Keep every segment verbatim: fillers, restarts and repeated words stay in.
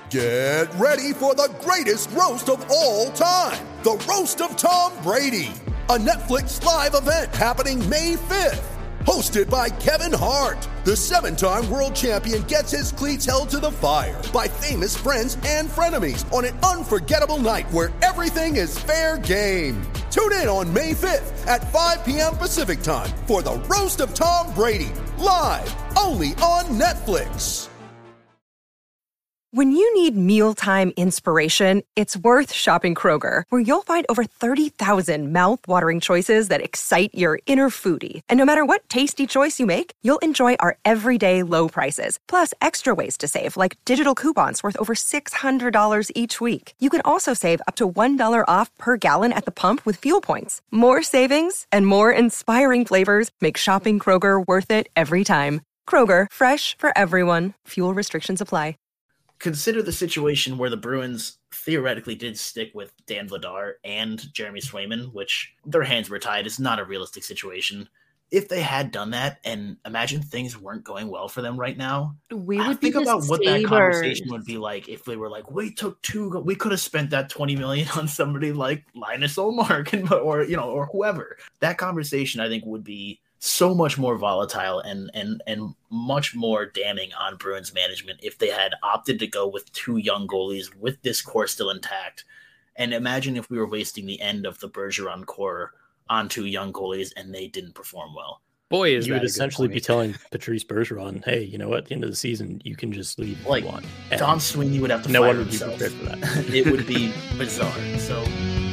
Get ready for the greatest roast of all time, the Roast of Tom Brady, a Netflix live event happening May fifth. Hosted by Kevin Hart, the seven-time world champion gets his cleats held to the fire by famous friends and frenemies on an unforgettable night where everything is fair game. Tune in on May fifth at five p.m. Pacific time for the Roast of Tom Brady, live only on Netflix. When you need mealtime inspiration, it's worth shopping Kroger, where you'll find over thirty thousand mouth-watering choices that excite your inner foodie. And no matter what tasty choice you make, you'll enjoy our everyday low prices, plus extra ways to save, like digital coupons worth over six hundred dollars each week. You can also save up to one dollar off per gallon at the pump with fuel points. More savings and more inspiring flavors make shopping Kroger worth it every time. Kroger, fresh for everyone. Fuel restrictions apply. Consider the situation where the Bruins theoretically did stick with Dan Vladar and Jeremy Swayman, which their hands were tied. It's not a realistic situation. If they had done that, and imagine things weren't going well for them right now, we I would think be about what that Sabres. conversation would be like if they were like, we took two, we could have spent that twenty million dollars on somebody like Linus Ullmark or, you know, or whoever. That conversation, I think, would be so much more volatile and and and much more damning on Bruins management if they had opted to go with two young goalies with this core still intact. And imagine if we were wasting the end of the Bergeron core on two young goalies and they didn't perform well. Boy, is you that would a essentially good be point. telling Patrice Bergeron, hey, you know what, at the end of the season, you can just leave if Like, you want. Don Sweeney would have to no fire one would be himself. prepared for that. It would be bizarre. So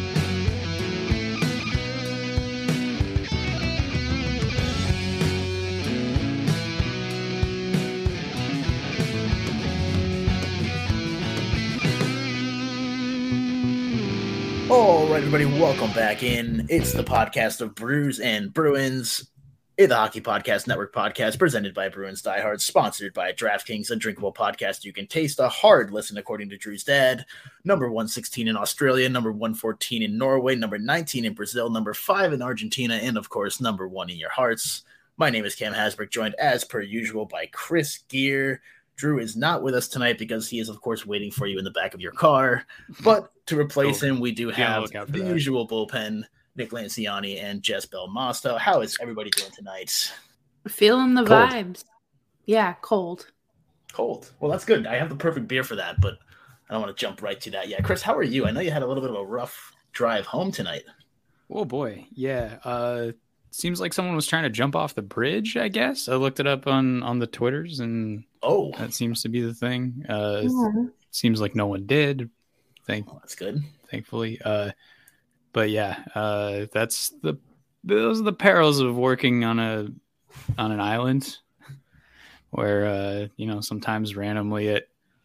all right, everybody, welcome back in. It's the podcast of Brews and Bruins, a the Hockey Podcast Network podcast presented by Bruins Diehards, sponsored by DraftKings, a drinkable podcast you can taste. A hard listen, according to Drew's dad. Number one sixteen in Australia, number one fourteen in Norway, number nineteen in Brazil, number five in Argentina, and, of course, number one in your hearts. My name is Cam Hasbrook, joined as per usual by Chris Gear. Drew is not with us tonight because he is, of course, waiting for you in the back of your car. But to replace Oh, him, we do be on the have lookout for the that. usual bullpen, Nick Lanciani and Jess Belmosto. How is everybody doing tonight? Feeling the Cold. vibes. Yeah, cold. Cold. Well, that's good. I have the perfect beer for that, but I don't want to jump right to that. Yeah, Chris, how are you? I know you had a little bit of a rough drive home tonight. Oh boy, yeah. Uh, seems like someone was trying to jump off the bridge. I guess I looked it up on on the Twitters, and Oh, that seems to be the thing. Uh, Mhm. seems like no one did. Thank, well, that's good. thankfully. Uh, but yeah, uh, that's the those are the perils of working on a on an island, where uh, you know sometimes randomly at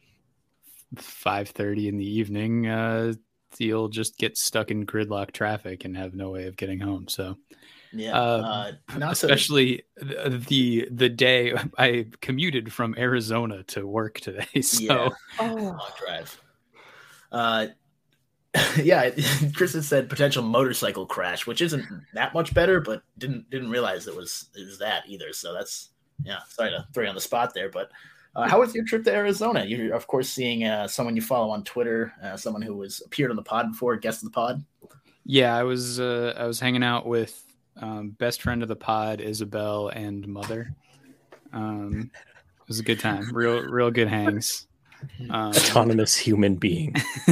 five thirty in the evening, uh, you'll just get stuck in gridlock traffic and have no way of getting home. So. Yeah, Uh, uh, not Especially the, the the day I commuted from Arizona to work today. So Yeah. Oh, long drive. Uh, yeah, Chris has said potential motorcycle crash, which isn't that much better, but didn't didn't realize it was it was that either. So that's yeah. Sorry to throw you on the spot there, but uh, how was your trip to Arizona? You're of course seeing uh, someone you follow on Twitter, uh, someone who was appeared on the pod before, guest of the pod. yeah, I was uh, I was hanging out with um, best friend of the pod, Isabel, and mother. Um, it was a good time. Real real good hangs. Um, Autonomous human being.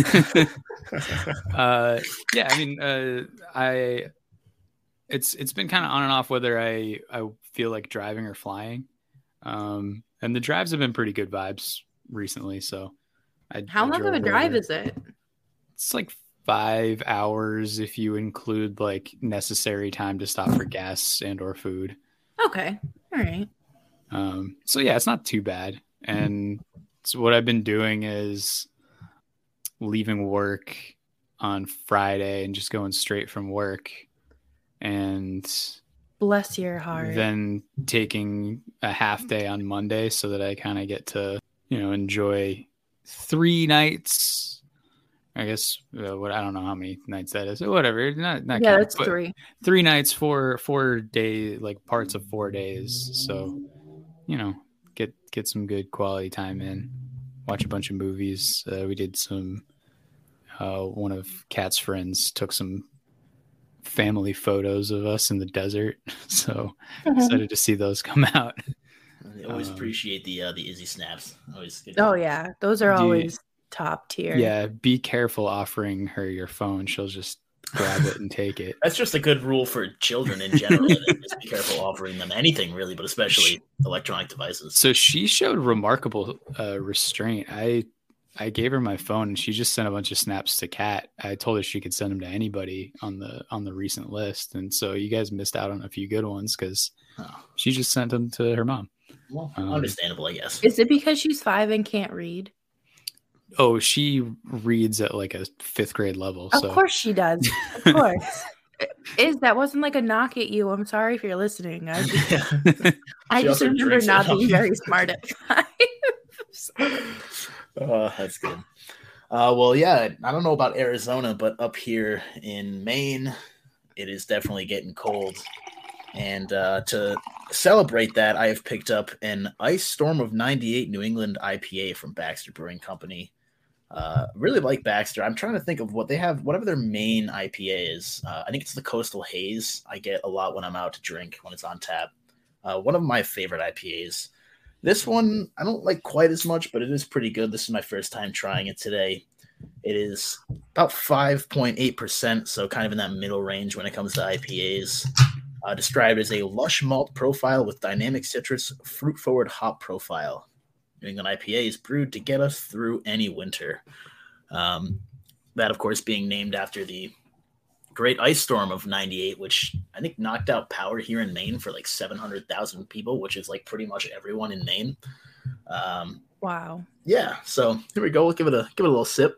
uh, yeah, I mean, uh, I it's it's been kind of on and off whether I I feel like driving or flying, um, and the drives have been pretty good vibes recently. So, I, how I long of a drove drive over- is it? It's like five hours if you include like necessary time to stop for gas and or food. Okay, all right. Um, so yeah, it's not too bad. And so what I've been doing is leaving work on Friday and just going straight from work, and Bless your heart. then taking a half day on Monday so that I kind of get to, you know, enjoy three nights. I guess uh, what I don't know how many nights that is. Whatever, not not yeah, count, that's but three. Three nights, four four day, like parts of four days. So, you know, get get some good quality time in. watch a bunch of movies. Uh, we did some. Uh, one of Kat's friends took some family photos of us in the desert, so mm-hmm. excited to see those come out. I always um, appreciate the uh, the Izzy snaps. Always good. Oh yeah, those are always you, top tier. Yeah, be careful offering her your phone; she'll just grab it and take it. That's just a good rule for children in general. Just be careful offering them anything, really, but especially electronic devices. So she showed remarkable uh, restraint. I I gave her my phone, and she just sent a bunch of snaps to Kat. I told her she could send them to anybody on the on the recent list, and so you guys missed out on a few good ones because oh. she just sent them to her mom. Well, um, understandable, I guess. Is it because she's five and can't read? Oh, she reads at like a fifth grade level. Of so. course she does. Of course. Is that wasn't like a knock at you. I'm sorry if you're listening. I just, yeah. I just remember not being very smart at five. Oh, that's good. Uh, well, yeah, I don't know about Arizona, but up here in Maine, it is definitely getting cold. And uh, to celebrate that, I have picked up an Ice Storm of ninety-eight New England I P A from Baxter Brewing Company. Uh, really like Baxter. I'm trying to think of what they have, whatever their main I P A is. Uh, I think it's the Coastal Haze. I get a lot when I'm out to drink when it's on tap. Uh, one of my favorite I P As. This one, I don't like quite as much, but it is pretty good. This is my first time trying it today. It is about five point eight percent, so kind of in that middle range when it comes to I P As. Uh, described as a lush malt profile with dynamic citrus, fruit-forward hop profile. New England I P A is brewed to get us through any winter. Um, that, of course, being named after the Great Ice Storm of ninety-eight, which I think knocked out power here in Maine for like seven hundred thousand people, which is like pretty much everyone in Maine. Um, wow. Yeah, so here we go. We'll give it a give it a little sip.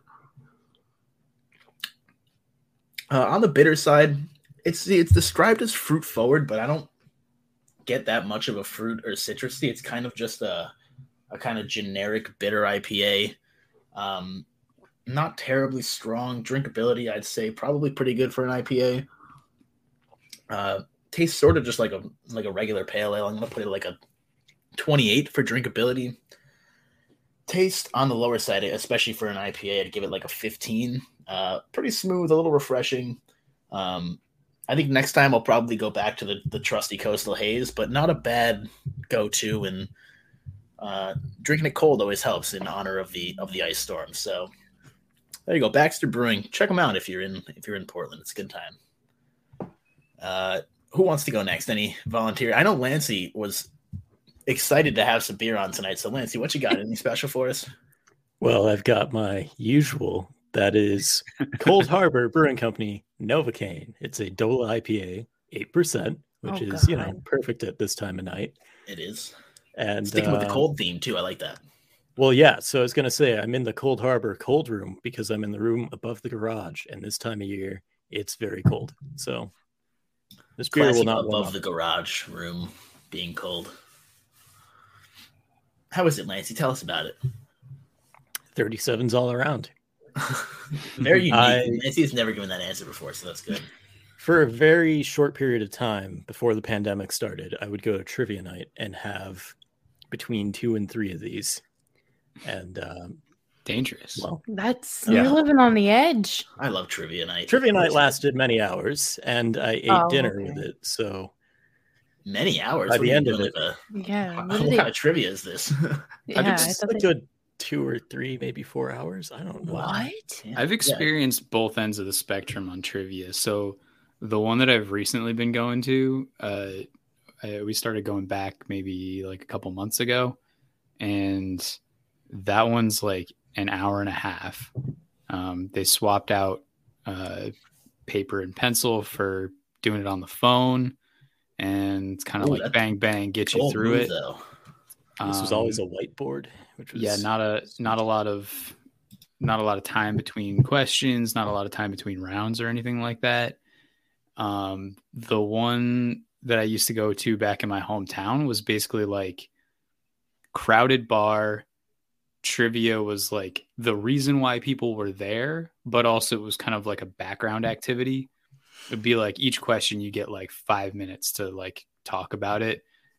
Uh, on the bitter side, it's it's described as fruit forward, but I don't get that much of a fruit or citrusy. It's kind of just a a kind of generic bitter I P A. Um, not terribly strong drinkability, I'd say. Probably pretty good for an I P A. Uh, tastes sort of just like a like a regular pale ale. I'm gonna put it like a twenty-eight for drinkability. Taste on the lower side, especially for an I P A, I'd give it like a fifteen. Uh, pretty smooth, a little refreshing. Um, I think next time I'll probably go back to the, the trusty Coastal Haze, but not a bad go-to. And uh, drinking it cold always helps in honor of the of the ice storm. So there you go, Baxter Brewing. Check them out if you're in if you're in Portland. It's a good time. Uh, who wants to go next? Any volunteer? I know Lancey was excited to have some beer on tonight. So Lancey, what you got? Any special for us? Well, I've got my usual. That is Cold Harbor Brewing Company Novocaine. It's a Dola I P A, eight percent, which oh, is, God. you know, perfect at this time of night. It is. And sticking uh, with the cold theme, too. I like that. Well, yeah. So I was going to say I'm in the Cold Harbor cold room because I'm in the room above the garage. And this time of year, it's very cold. So this beer Classic will not above the garage room being cold. How is it, Lancey? Tell us about it. thirty-sevens all around. Very unique. I, Nancy has never given that answer before, so that's good. For a very short period of time before the pandemic started, I would go to trivia night and have between two and three of these. And um, dangerous. Well, that's yeah. You're living on the edge. I love trivia night. Trivia night lasted many hours, and I ate oh, dinner okay. with it. So many hours. By the end of it, like a, yeah. What, what kind of trivia is this? Yeah, I mean, just a good two or three, maybe four hours. I don't know. What? Yeah. I've experienced yeah. both ends of the spectrum on trivia. So the one that I've recently been going to, uh, I, we started going back maybe like a couple months ago, and that one's like an hour and a half. Um, they swapped out uh, paper and pencil for doing it on the phone, and it's kind of like bang bang, get you through it. Though. This was always a whiteboard, which was yeah, not a not a lot of not a lot of time between questions, not a lot of time between rounds or anything like that. Um, the one that I used to go to back in my hometown was basically like crowded bar. Trivia was like the reason why people were there, but also it was kind of like a background activity. It'd be like each question you get like five minutes to like talk about it.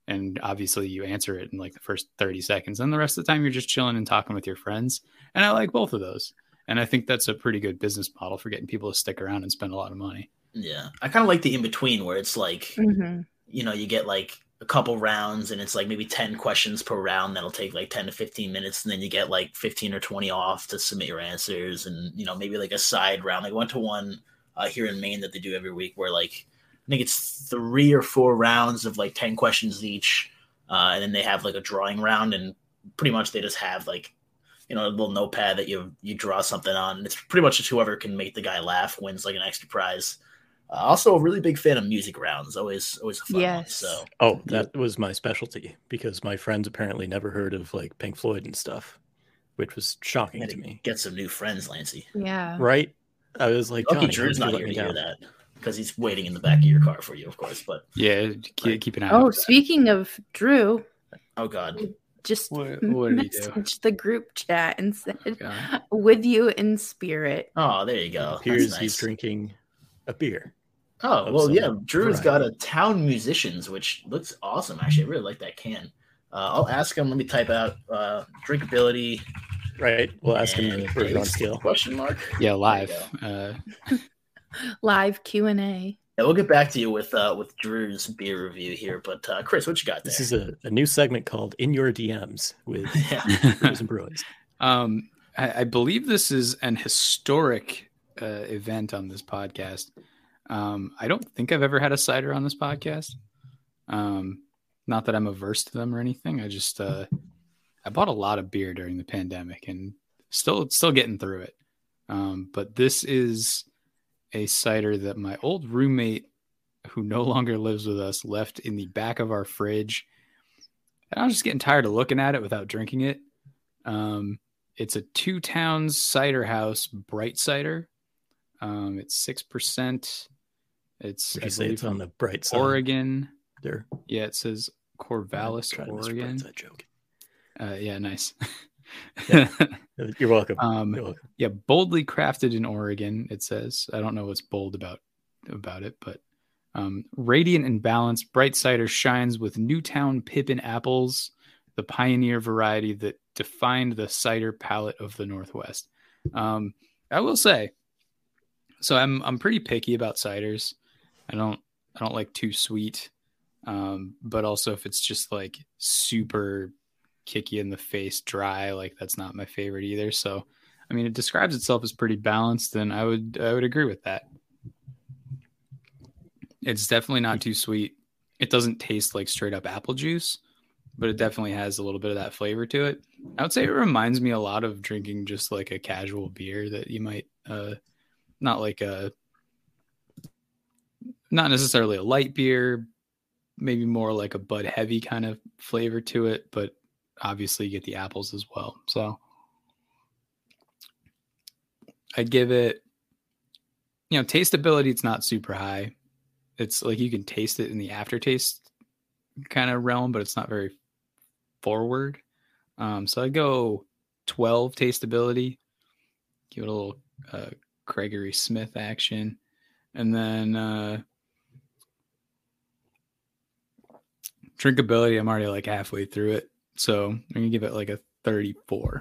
And obviously you answer it in like the first thirty seconds. And the rest of the time you're just chilling and talking with your friends. And I like both of those. And I think that's a pretty good business model for getting people to stick around and spend a lot of money. Yeah. I kind of like the in-between where it's like, mm-hmm. you know, you get like a couple rounds and it's like maybe ten questions per round. That'll take like ten to fifteen minutes. And then you get like fifteen or twenty off to submit your answers. And, you know, maybe like a side round. Like one to one uh, here in Maine that they do every week where like, I think it's three or four rounds of like ten questions each. Uh, and then they have like a drawing round and pretty much they just have like, you know, a little notepad that you, you draw something on. And it's pretty much just whoever can make the guy laugh wins like an extra prize. Uh, also a really big fan of music rounds. Always, always a fun yes. one. So, oh, that was my specialty because my friends apparently never heard of like Pink Floyd and stuff, which was shocking to me. Get some new friends, Lancey. Yeah. Right. I was like, Johnny, Drew's not here to hear that. Because he's waiting in the back of your car for you, of course. But yeah, keep, keep an eye. Oh, speaking of Drew. Oh God. Just what, what did he do? The group chat and said, oh, "With you in spirit." Oh, there you go. It appears nice. He's drinking a beer. Oh well, yeah. Drew's got a Town Musicians, which looks awesome. Actually, I really like that can. Uh, I'll ask him. Let me type out uh, drinkability. Right. We'll ask him the version on scale. Question mark. Yeah, live. Uh, Live Q and A. Yeah, we'll get back to you with uh, with Drew's beer review here. But uh, Chris, what you got there? This is a, a new segment called In Your D Ms with Brews and Bruins. Um, I, I believe this is an historic uh, event on this podcast. Um, I don't think I've ever had a cider on this podcast. Um, not that I'm averse to them or anything. I just uh, I bought a lot of beer during the pandemic and still still getting through it. Um, but this is a cider that my old roommate, who no longer lives with us, left in the back of our fridge. And I was just getting tired of looking at it without drinking it. Um, it's a Two Towns Cider House Bright Cider. Um, it's six percent. It's, Would you say it's on the bright side? Oregon. There. Yeah, it says Corvallis, Oregon. Joke. Uh, yeah, nice. Yeah. You're welcome. Um, You're welcome. Yeah, boldly crafted in Oregon, it says. I don't know what's bold about about it, but um, radiant and balanced, bright cider shines with Newtown Pippin apples, the pioneer variety that defined the cider palate of the Northwest. Um, I will say, so I'm I'm pretty picky about ciders. I don't I don't like too sweet, um, but also if it's just like super kick you in the face dry, like that's not my favorite either. So I mean, it describes itself as pretty balanced, and I would I would agree with that. It's definitely not too sweet. It doesn't taste like straight up apple juice, but it definitely has a little bit of that flavor to it. I would say it reminds me a lot of drinking just like a casual beer that you might uh not like a not necessarily a light beer, maybe more like a Bud Heavy kind of flavor to it, but obviously you get the apples as well. So I'd give it, you know, tasteability, it's not super high. It's like you can taste it in the aftertaste kind of realm, but it's not very forward. Um, so I'd go twelve tasteability, give it a little uh, Gregory Smith action. And then uh, drinkability, I'm already like halfway through it. So I'm going to give it like a thirty-four.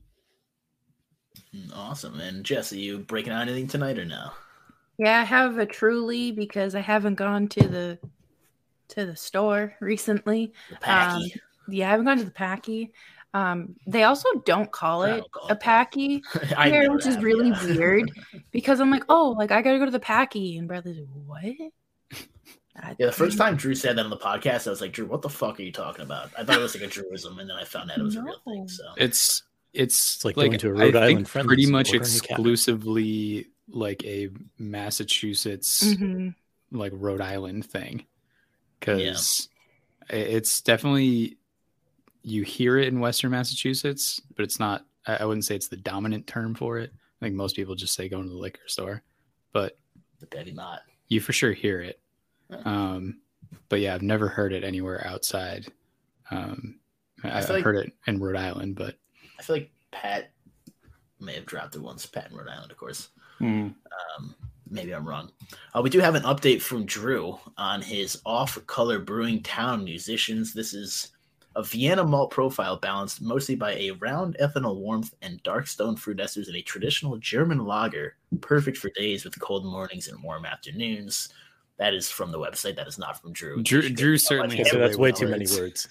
Awesome. And Jess, are you breaking out anything tonight or no? Yeah, I have a Truly because I haven't gone to the to the store recently. The Packy. Um, yeah, I haven't gone to the Packy. Um, they also don't call it don't call a Packy here, which is really yeah. weird because I'm like, oh, like I gotta go to the Packy, and Bradley's like, what? Yeah, the first time Drew said that on the podcast, I was like, Drew, what the fuck are you talking about? I thought it was like a Druism, and then I found out it was no. a real thing. So it's it's, it's like, like going to a Rhode I Island think pretty much exclusively like a Massachusetts mm-hmm. like Rhode Island thing, because yeah. it's definitely, you hear it in Western Massachusetts, but it's not, I wouldn't say it's the dominant term for it. I think most people just say going to the liquor store, but maybe not. You for sure hear it. Um, but yeah, I've never heard it anywhere outside. Um, I I've like, heard it in Rhode Island, but I feel like Pat may have dropped it once. Pat in Rhode Island, of course. Mm. Um, maybe I'm wrong. Uh, we do have an update from Drew on his off-color brewing town musicians. This is a Vienna malt profile balanced mostly by a round ethanol warmth and dark stone fruit esters in a traditional German lager, perfect for days with cold mornings and warm afternoons. That is from the website. That is not from Drew. Drew, Drew certainly has so that's way too many words.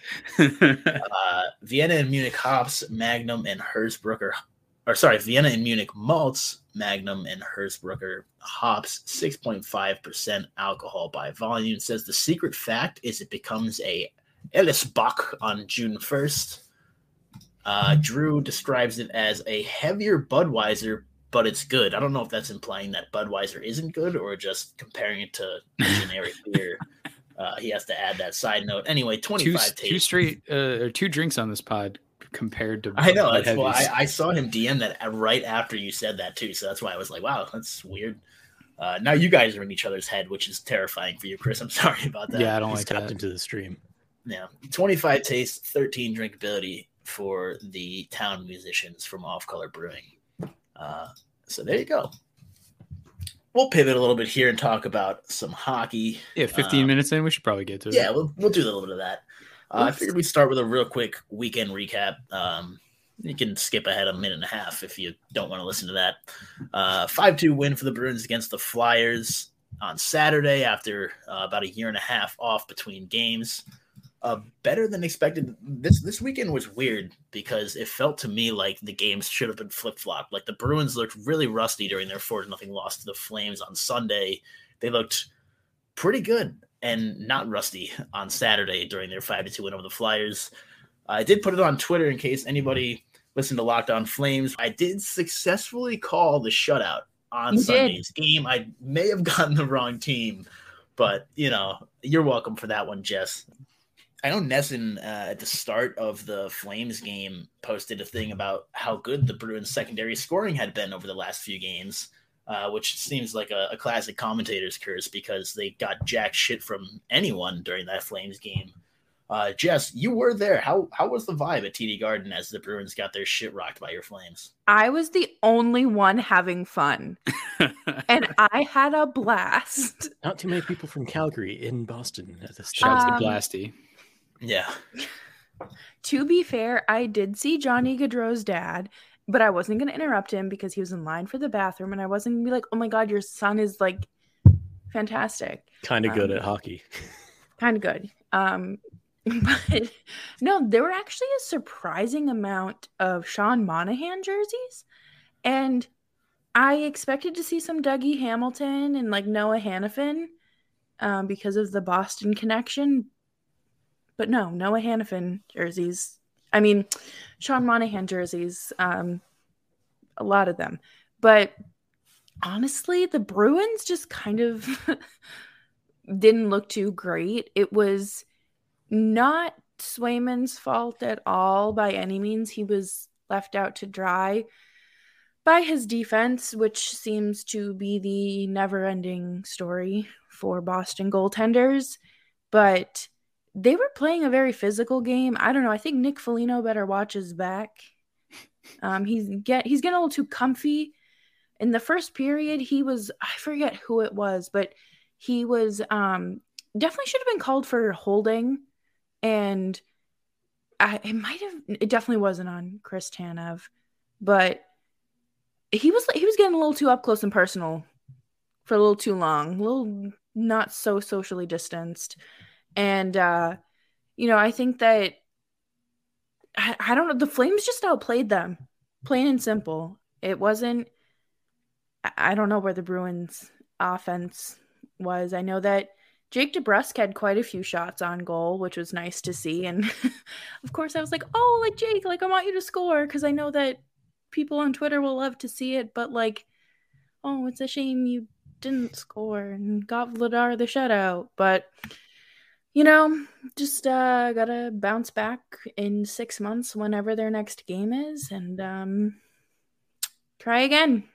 uh, Vienna and Munich hops, Magnum and Hersbrucker, or sorry, Vienna and Munich malts, Magnum and Hersbrucker hops, six point five percent alcohol by volume. It says the secret fact is it becomes a Ellis Bock on June first. Uh, Drew describes it as a heavier Budweiser, but it's good. I don't know if that's implying that Budweiser isn't good or just comparing it to a generic beer. Uh, he has to add that side note. Anyway, twenty-five two, two straight uh, or two drinks on this pod compared to. I know. That's well, I, I saw him D M that right after you said that too. So that's why I was like, wow, that's weird. Uh, now you guys are in each other's head, which is terrifying for you, Chris. I'm sorry about that. Yeah, I don't He's like tapped that. into the stream. Yeah, twenty-five taste, thirteen drinkability for the town musicians from Off Color Brewing. Uh, so there you go. We'll pivot a little bit here and talk about some hockey. Yeah, fifteen um, minutes in, we should probably get to it. Yeah, we'll we'll do a little bit of that. Uh, I figured we'd start with a real quick weekend recap. Um, you can skip ahead a minute and a half if you don't want to listen to that. Uh, five two win for the Bruins against the Flyers on Saturday after uh, about a year and a half off between games. Uh, better than expected. This this weekend was weird because it felt to me like the games should have been flip-flopped. Like the Bruins looked really rusty during their four to nothing loss to the Flames on Sunday. They looked pretty good and not rusty on Saturday during their five to two win over the Flyers. I did put it on Twitter in case anybody listened to Locked On Flames. I did successfully call the shutout on you Sunday's did. game. I may have gotten the wrong team, but, you know, you're welcome for that one, Jess. I know Nesson uh, at the start of the Flames game posted a thing about how good the Bruins secondary scoring had been over the last few games, uh, which seems like a, a classic commentator's curse because they got jack shit from anyone during that Flames game. Uh, Jess, you were there. How how was the vibe at T D Garden as the Bruins got their shit rocked by your Flames? I was the only one having fun, and I had a blast. Not too many people from Calgary in Boston at this Shouts time. Um, to Blasty. Yeah. To be fair, I did see Johnny Gaudreau's dad, but I wasn't going to interrupt him because he was in line for the bathroom, and I wasn't going to be like, oh my God, your son is like fantastic. Kind of um, good at hockey. Kind of good. Um, but no, there were actually a surprising amount of Sean Monahan jerseys, and I expected to see some Dougie Hamilton and like Noah Hannafin um, because of the Boston connection. But no, Noah Hannafin jerseys. I mean, Sean Monahan jerseys, um, a lot of them. But honestly, the Bruins just kind of didn't look too great. It was not Swayman's fault at all by any means. He was left out to dry by his defense, which seems to be the never-ending story for Boston goaltenders. But they were playing a very physical game. I don't know. I think Nick Foligno better watch his back. Um, he's get he's getting a little too comfy. In the first period, he was, I forget who it was, but he was um, definitely should have been called for holding. And I, it might have, it definitely wasn't on Chris Tanev, but he was he was getting a little too up close and personal for a little too long, a little not so socially distanced. And, uh, you know, I think that, I, I don't know, the Flames just outplayed them, plain and simple. It wasn't, I, I don't know where the Bruins offense was. I know that Jake DeBrusk had quite a few shots on goal, which was nice to see. And, of course, I was like, oh, like, Jake, like, I want you to score because I know that people on Twitter will love to see it. But, like, oh, it's a shame you didn't score and got Vladar the shutout. But you know, just uh, gotta bounce back in six months whenever their next game is and um, try again.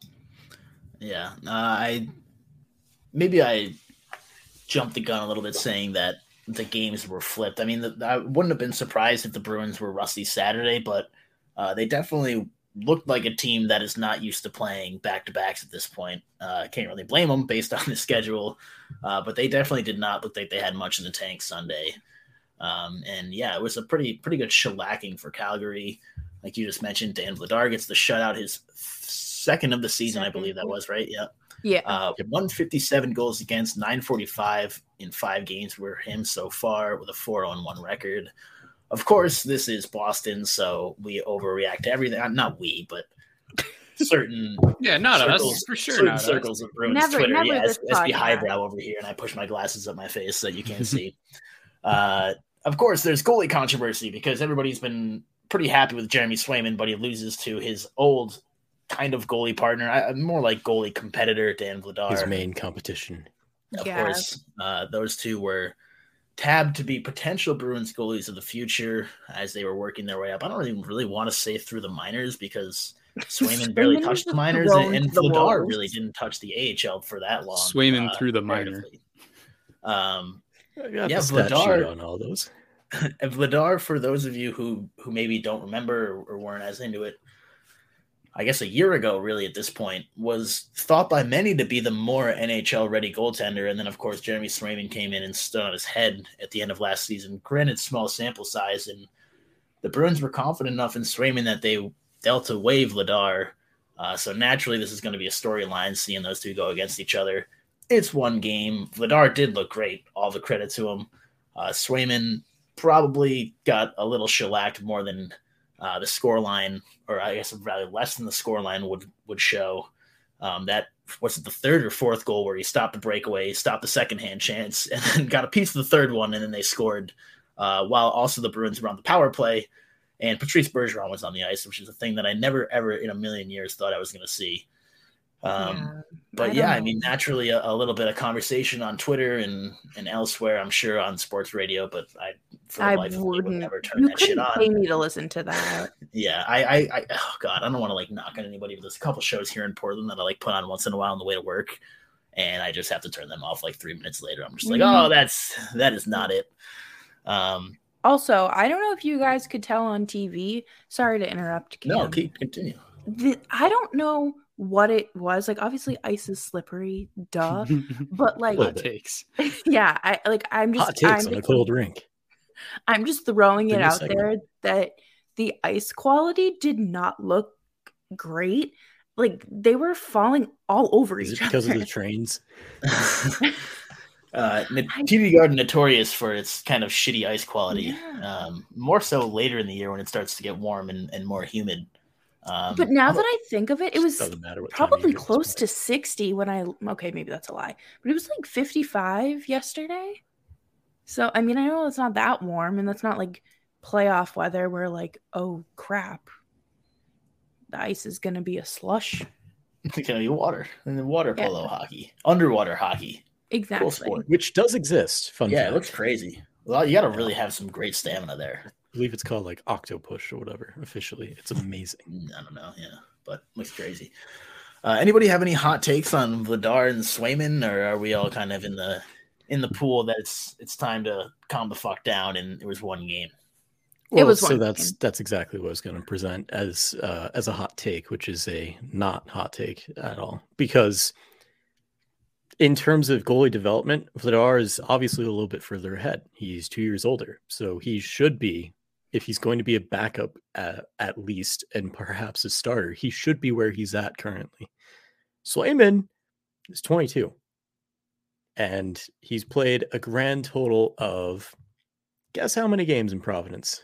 Yeah. Uh, I maybe I jumped the gun a little bit saying that the games were flipped. I mean, the, I wouldn't have been surprised if the Bruins were rusty Saturday, but uh, they definitely looked like a team that is not used to playing back-to-backs at this point. Uh, can't really blame them based on the schedule, uh, but they definitely did not look like they had much in the tank Sunday. Um, and yeah, it was a pretty pretty good shellacking for Calgary. Like you just mentioned, Dan Vladar gets the shutout, his second of the season, second. I believe that was, right? Yeah. Yeah. Uh, one fifty-seven goals against, nine forty-five in five games for him so far with a four oh one record. Of course, this is Boston, so we overreact to everything. Not we, but certain yeah, not circles, us for sure. Certain not circles us. of Bruins never, Twitter. never Yeah, S B podcast. Highbrow over here, and I push my glasses up my face so you can't see. Uh, of course, there's goalie controversy because everybody's been pretty happy with Jeremy Swayman, but he loses to his old kind of goalie partner, I, more like goalie competitor, Dan Vladar. His main competition. Of yeah. course, uh, those two were tabbed to be potential Bruins goalies of the future as they were working their way up. I don't really, really want to say through the minors because Swayman barely touched the minors, and, and Vladar really didn't touch the A H L for that long. Swayman uh, through the minor. Um, yeah, Vladar on all those. Vladar, for those of you who who maybe don't remember or, or weren't as into it, I guess a year ago, really at this point, was thought by many to be the more N H L ready goaltender. And then, of course, Jeremy Swayman came in and stood on his head at the end of last season. Granted, small sample size, and the Bruins were confident enough in Swayman that they dealt away Vladar. Uh, so naturally, this is going to be a storyline, seeing those two go against each other. It's one game. Vladar did look great. All the credit to him. Uh, Swayman probably got a little shellacked more than uh, the scoreline, or I guess rather less than the scoreline would would show. Um, that was it the third or fourth goal where he stopped the breakaway, stopped the second hand chance, and then got a piece of the third one, and then they scored. Uh, while also the Bruins were on the power play, and Patrice Bergeron was on the ice, which is a thing that I never ever in a million years thought I was going to see. Um, yeah, but I yeah, know. I mean, naturally a, a little bit of conversation on Twitter and, and elsewhere, I'm sure on sports radio, but I, for the I life of me, would wouldn't. never turn You that shit couldn't on. pay me to listen to that. Yeah, I, I, I, oh God, I don't want to like knock on anybody, but there's a couple shows here in Portland that I like put on once in a while on the way to work, and I just have to turn them off like three minutes later. I'm just like, Mhm. oh, that's, that is not it. Um, Also, I don't know if you guys could tell on T V. Sorry to interrupt, Cam. no, keep, continue. The, I don't know what it was. Like, obviously, ice is slippery, duh. But like, Hot takes. yeah, I like. I'm just. Hot takes I'm on a just, cold rink. I'm just throwing it Give me a out second. there that the ice quality did not look great. Like, they were falling all over Is each it because other. of the trains? Uh, T V Garden notorious for its kind of shitty ice quality. Yeah. Um, more so later in the year when it starts to get warm and, and more humid. Um, But now that I think of it, it was Doesn't matter what time of probably year it's close been. to sixty when I. Okay, maybe that's a lie, but it was like fifty-five yesterday. So I mean, I know it's not that warm, and that's not like playoff weather where like, oh crap, the ice is gonna be a slush. it's gonna be water and then water Yeah. polo hockey, underwater hockey. Exactly. Cool sport. Which does exist. Fun Yeah, fact. it looks crazy. Well, you got to really have some great stamina there. I believe it's called like Octopush or whatever. Officially, it's amazing. I don't know, yeah, but looks crazy. Uh, anybody have any hot takes on Vladar and Swayman, or are we all kind of in the in the pool that it's it's time to calm the fuck down and it was one game? Well, was so one that's game. that's exactly what I was going to present as uh, as a hot take, which is a not hot take at all. Because in terms of goalie development, Vladar is obviously a little bit further ahead. He's two years older, so he should be, if he's going to be a backup at, at least, and perhaps a starter, he should be where he's at currently. Swayman is twenty-two, and he's played a grand total of, guess how many games in Providence?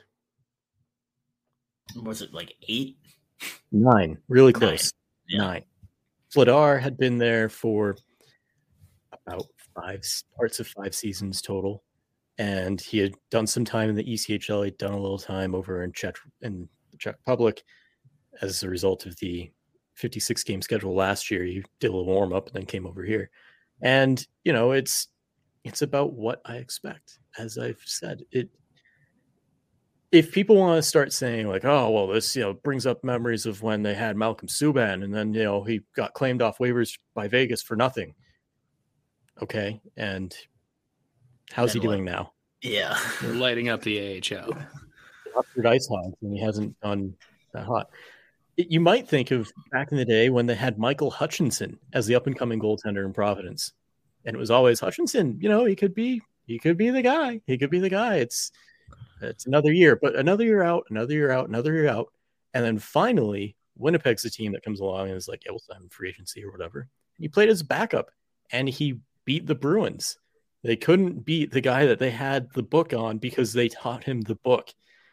Was it like eight? Nine. Really Nine. close. Yeah. Nine. Vladar had been there for about five parts of five seasons total. And he had done some time in the E C H L. He'd done a little time over in Czech in the Czech Republic as a result of the fifty-six game schedule last year. He did a little warm up and then came over here. And, you know, it's it's about what I expect. As I've said, it if people want to start saying like, oh, well, this, you know, brings up memories of when they had Malcolm Subban and then, you know, he got claimed off waivers by Vegas for nothing. Okay. And how's And he what? doing now? Yeah. We're lighting up the A H L. Upward ice hogs, and he hasn't done that hot. You might think of back in the day when they had Michael Hutchinson as the up-and-coming goaltender in Providence, and it was always Hutchinson. You know, he could be, he could be the guy. He could be the guy. It's, it's another year, but another year out, another year out, another year out, and then finally, Winnipeg's the team that comes along and is like, "Yeah, we'll sign him free agency or whatever." And he played as backup, and he beat the Bruins. They couldn't beat the guy that they had the book on because they taught him the book.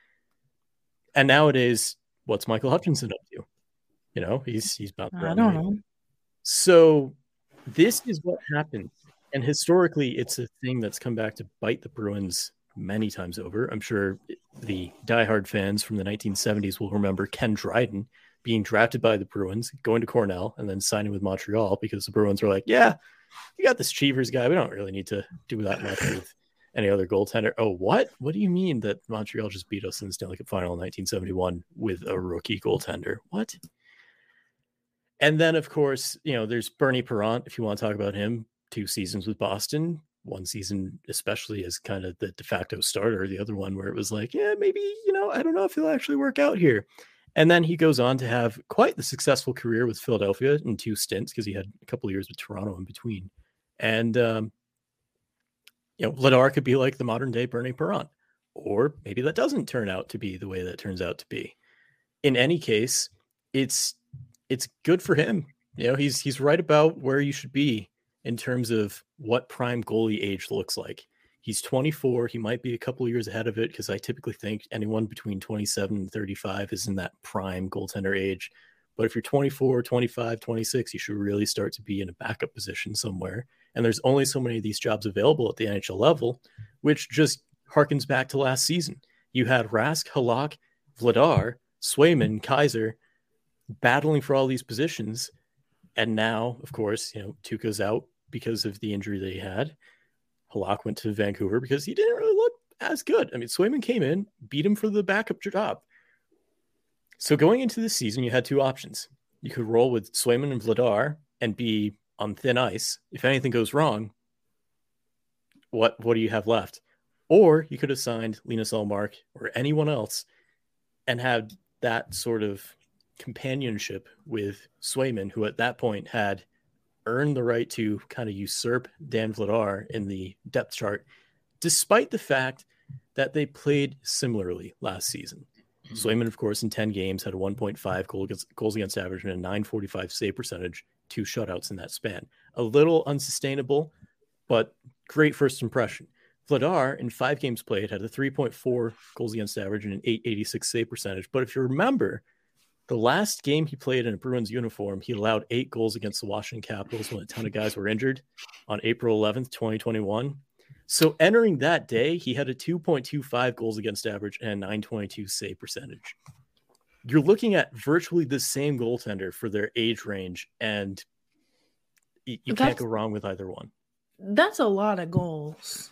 And nowadays, what's Michael Hutchinson up to? You know, he's he's about. I don't know. So this is what happens, and historically, it's a thing that's come back to bite the Bruins many times over. I'm sure the diehard fans from the nineteen seventies will remember Ken Dryden being drafted by the Bruins, going to Cornell, and then signing with Montreal because the Bruins were like, "Yeah, we got this Cheevers guy. We don't really need to do that much with any other goaltender." Oh, what? What do you mean that Montreal just beat us in the Stanley Cup final in nineteen seventy-one with a rookie goaltender? What? And then, of course, you know, there's Bernie Parent, if you want to talk about him, two seasons with Boston, one season especially as kind of the de facto starter, the other one where it was like, yeah, maybe, you know, I don't know if he'll actually work out here. And then he goes on to have quite the successful career with Philadelphia in two stints because he had a couple of years with Toronto in between. And, um, you know, Vladar could be like the modern day Bernie Parent, or maybe that doesn't turn out to be the way that turns out to be. In any case, it's it's good for him. You know, he's he's right about where you should be in terms of what prime goalie age looks like. He's twenty-four. He might be a couple of years ahead of it because I typically think anyone between twenty-seven and thirty-five is in that prime goaltender age. But if you're twenty-four, twenty-five, twenty-six, you should really start to be in a backup position somewhere. And there's only so many of these jobs available at the N H L level, which just harkens back to last season. You had Rask, Halak, Vladar, Swayman, Kaiser battling for all these positions. And now, of course, you know, Tuukka's out because of the injury that he had. Halak went to Vancouver because he didn't really look as good. I mean, Swayman came in, beat him for the backup job. So going into this season, you had two options. You could roll with Swayman and Vladar and be on thin ice. If anything goes wrong, what what do you have left? Or you could have signed Linus Ullmark or anyone else and had that sort of companionship with Swayman, who at that point had earned the right to kind of usurp Dan Vladar in the depth chart, despite the fact that they played similarly last season. Mm-hmm. Swayman, of course, in ten games had a one point five goal against, goals against average and a nine forty-five save percentage, two shutouts in that span. A little unsustainable, but great first impression. Vladar, in five games played, had a three point four goals against average and an eight eighty-six save percentage. But if you remember, the last game he played in a Bruins uniform, he allowed eight goals against the Washington Capitals when a ton of guys were injured on April eleventh, twenty twenty-one. So entering that day, he had a two point two five goals against average and a nine twenty-two save percentage. You're looking at virtually the same goaltender for their age range, and you, you can't go wrong with either one. That's a lot of goals.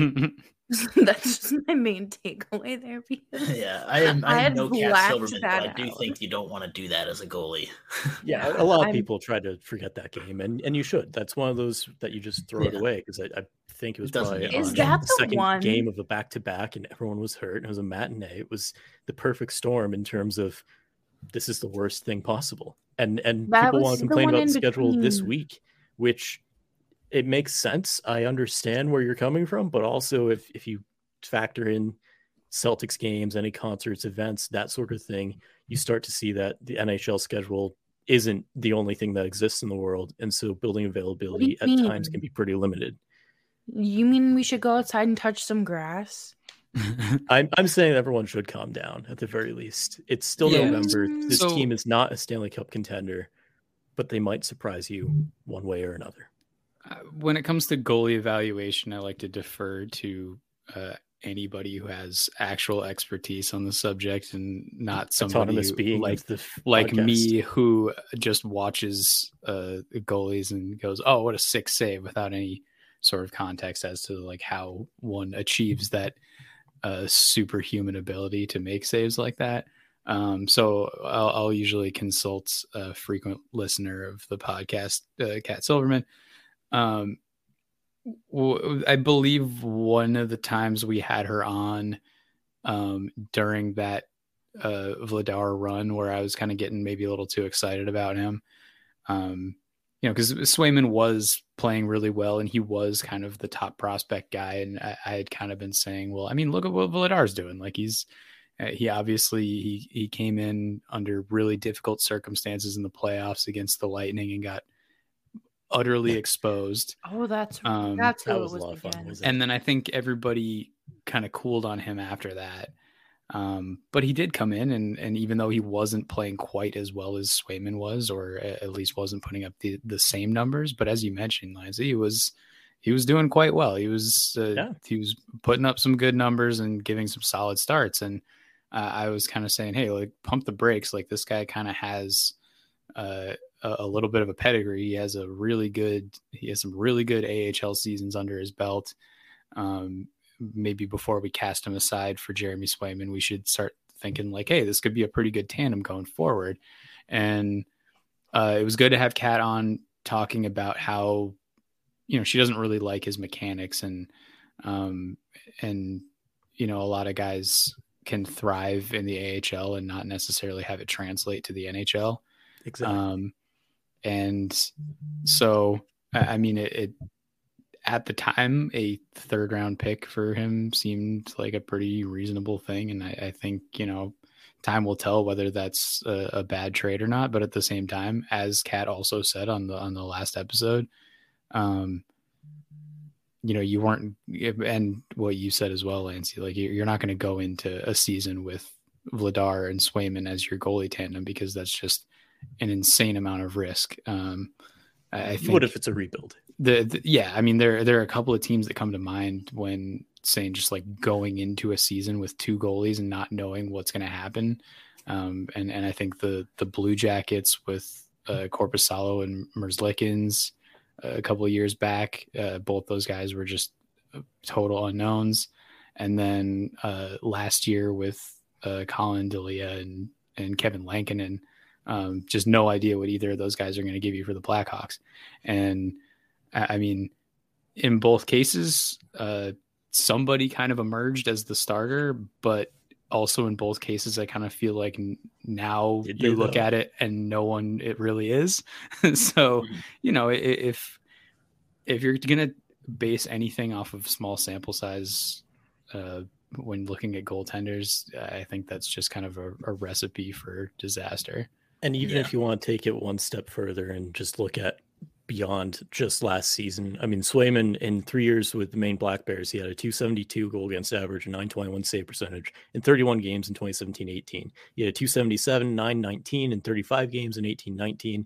That's just my main takeaway there. Because yeah, I am. I am no Cat Silverman, but I do out. think you don't want to do that as a goalie. Yeah, a lot of I'm, people try to forget that game, and, and you should. That's one of those that you just throw yeah. it away because I, I think it was it probably is on that the the second one? game of a back to back, and everyone was hurt. And it was a matinee. It was the perfect storm in terms of this is the worst thing possible, and and that people want to complain the about the schedule between. this week, which it makes sense. I understand where you're coming from, but also if if you factor in Celtics games, any concerts, events, that sort of thing, you start to see that the N H L schedule isn't the only thing that exists in the world. And so building availability at mean? times can be pretty limited. You mean we should go outside and touch some grass? I'm, I'm saying everyone should calm down at the very least. It's still Yeah. November. This So- team is not a Stanley Cup contender, but they might surprise you one way or another. Uh, when it comes to goalie evaluation, I like to defer to uh, anybody who has actual expertise on the subject and not somebody Autonomous who, being like of the f- like podcast. me who just watches uh, goalies and goes, "Oh, what a sick save," without any sort of context as to like how one achieves that uh, superhuman ability to make saves like that. Um, so I'll, I'll usually consult a frequent listener of the podcast, uh, Cat Silverman. Um, I believe one of the times we had her on um, during that uh, Vladar run where I was kind of getting maybe a little too excited about him. Um, you know, because Swayman was playing really well and he was kind of the top prospect guy. And I, I had kind of been saying, well, I mean, look at what Vladar's doing. Like he's, uh, he obviously, he, he came in under really difficult circumstances in the playoffs against the Lightning and got utterly exposed. Oh, that's, um, that's who that it was was a lot of fun, again. wasn't it? And then I think everybody kind of cooled on him after that. Um, but he did come in and, and even though he wasn't playing quite as well as Swayman was, or at least wasn't putting up the, the same numbers, but as you mentioned, Lindsay, he was, he was doing quite well. He was, uh, yeah. he was putting up some good numbers and giving some solid starts. And uh, I was kind of saying, hey, like pump the brakes. Like this guy kind of has uh, a, a little bit of a pedigree. He has a really good, he has some really good A H L seasons under his belt. Um, maybe before we cast him aside for Jeremy Swayman, we should start thinking like, hey, this could be a pretty good tandem going forward. And uh, it was good to have Kat on talking about how, you know, she doesn't really like his mechanics and, um, and, you know, a lot of guys can thrive in the A H L and not necessarily have it translate to the N H L. Exactly. Um, and so, I mean, it, it, at the time, a third round pick for him seemed like a pretty reasonable thing. And I, I think, you know, time will tell whether that's a, a bad trade or not. But at the same time, as Kat also said on the, on the last episode, um, you know, you weren't, and what you said as well, Lancey, like you're not going to go into a season with Vladar and Swayman as your goalie tandem, because that's just an insane amount of risk. Um, I think what if it's a rebuild? The, the yeah, I mean there there are a couple of teams that come to mind when saying just like going into a season with two goalies and not knowing what's going to happen, um, and and I think the the Blue Jackets with uh, Korpisalo and Merzlikins uh, a couple of years back, uh, both those guys were just total unknowns, and then uh, last year with uh, Colin Delia and and Kevin Lankinen, um, just no idea what either of those guys are going to give you for the Blackhawks, and I mean, in both cases, uh, somebody kind of emerged as the starter, but also in both cases, I kind of feel like n- now Did you they, look though? at it and no one it really is. So, you know, i- if if you're going to base anything off of small sample size uh, when looking at goaltenders, I think that's just kind of a, a recipe for disaster. And even Yeah. if you want to take it one step further and just look at beyond just last season, I mean, Swayman in three years with the Maine Black Bears, he had a two seventy-two goal against average and nine twenty-one save percentage in thirty-one games in twenty seventeen eighteen. He had a two seventy-seven, nine nineteen in thirty-five games in eighteen nineteen,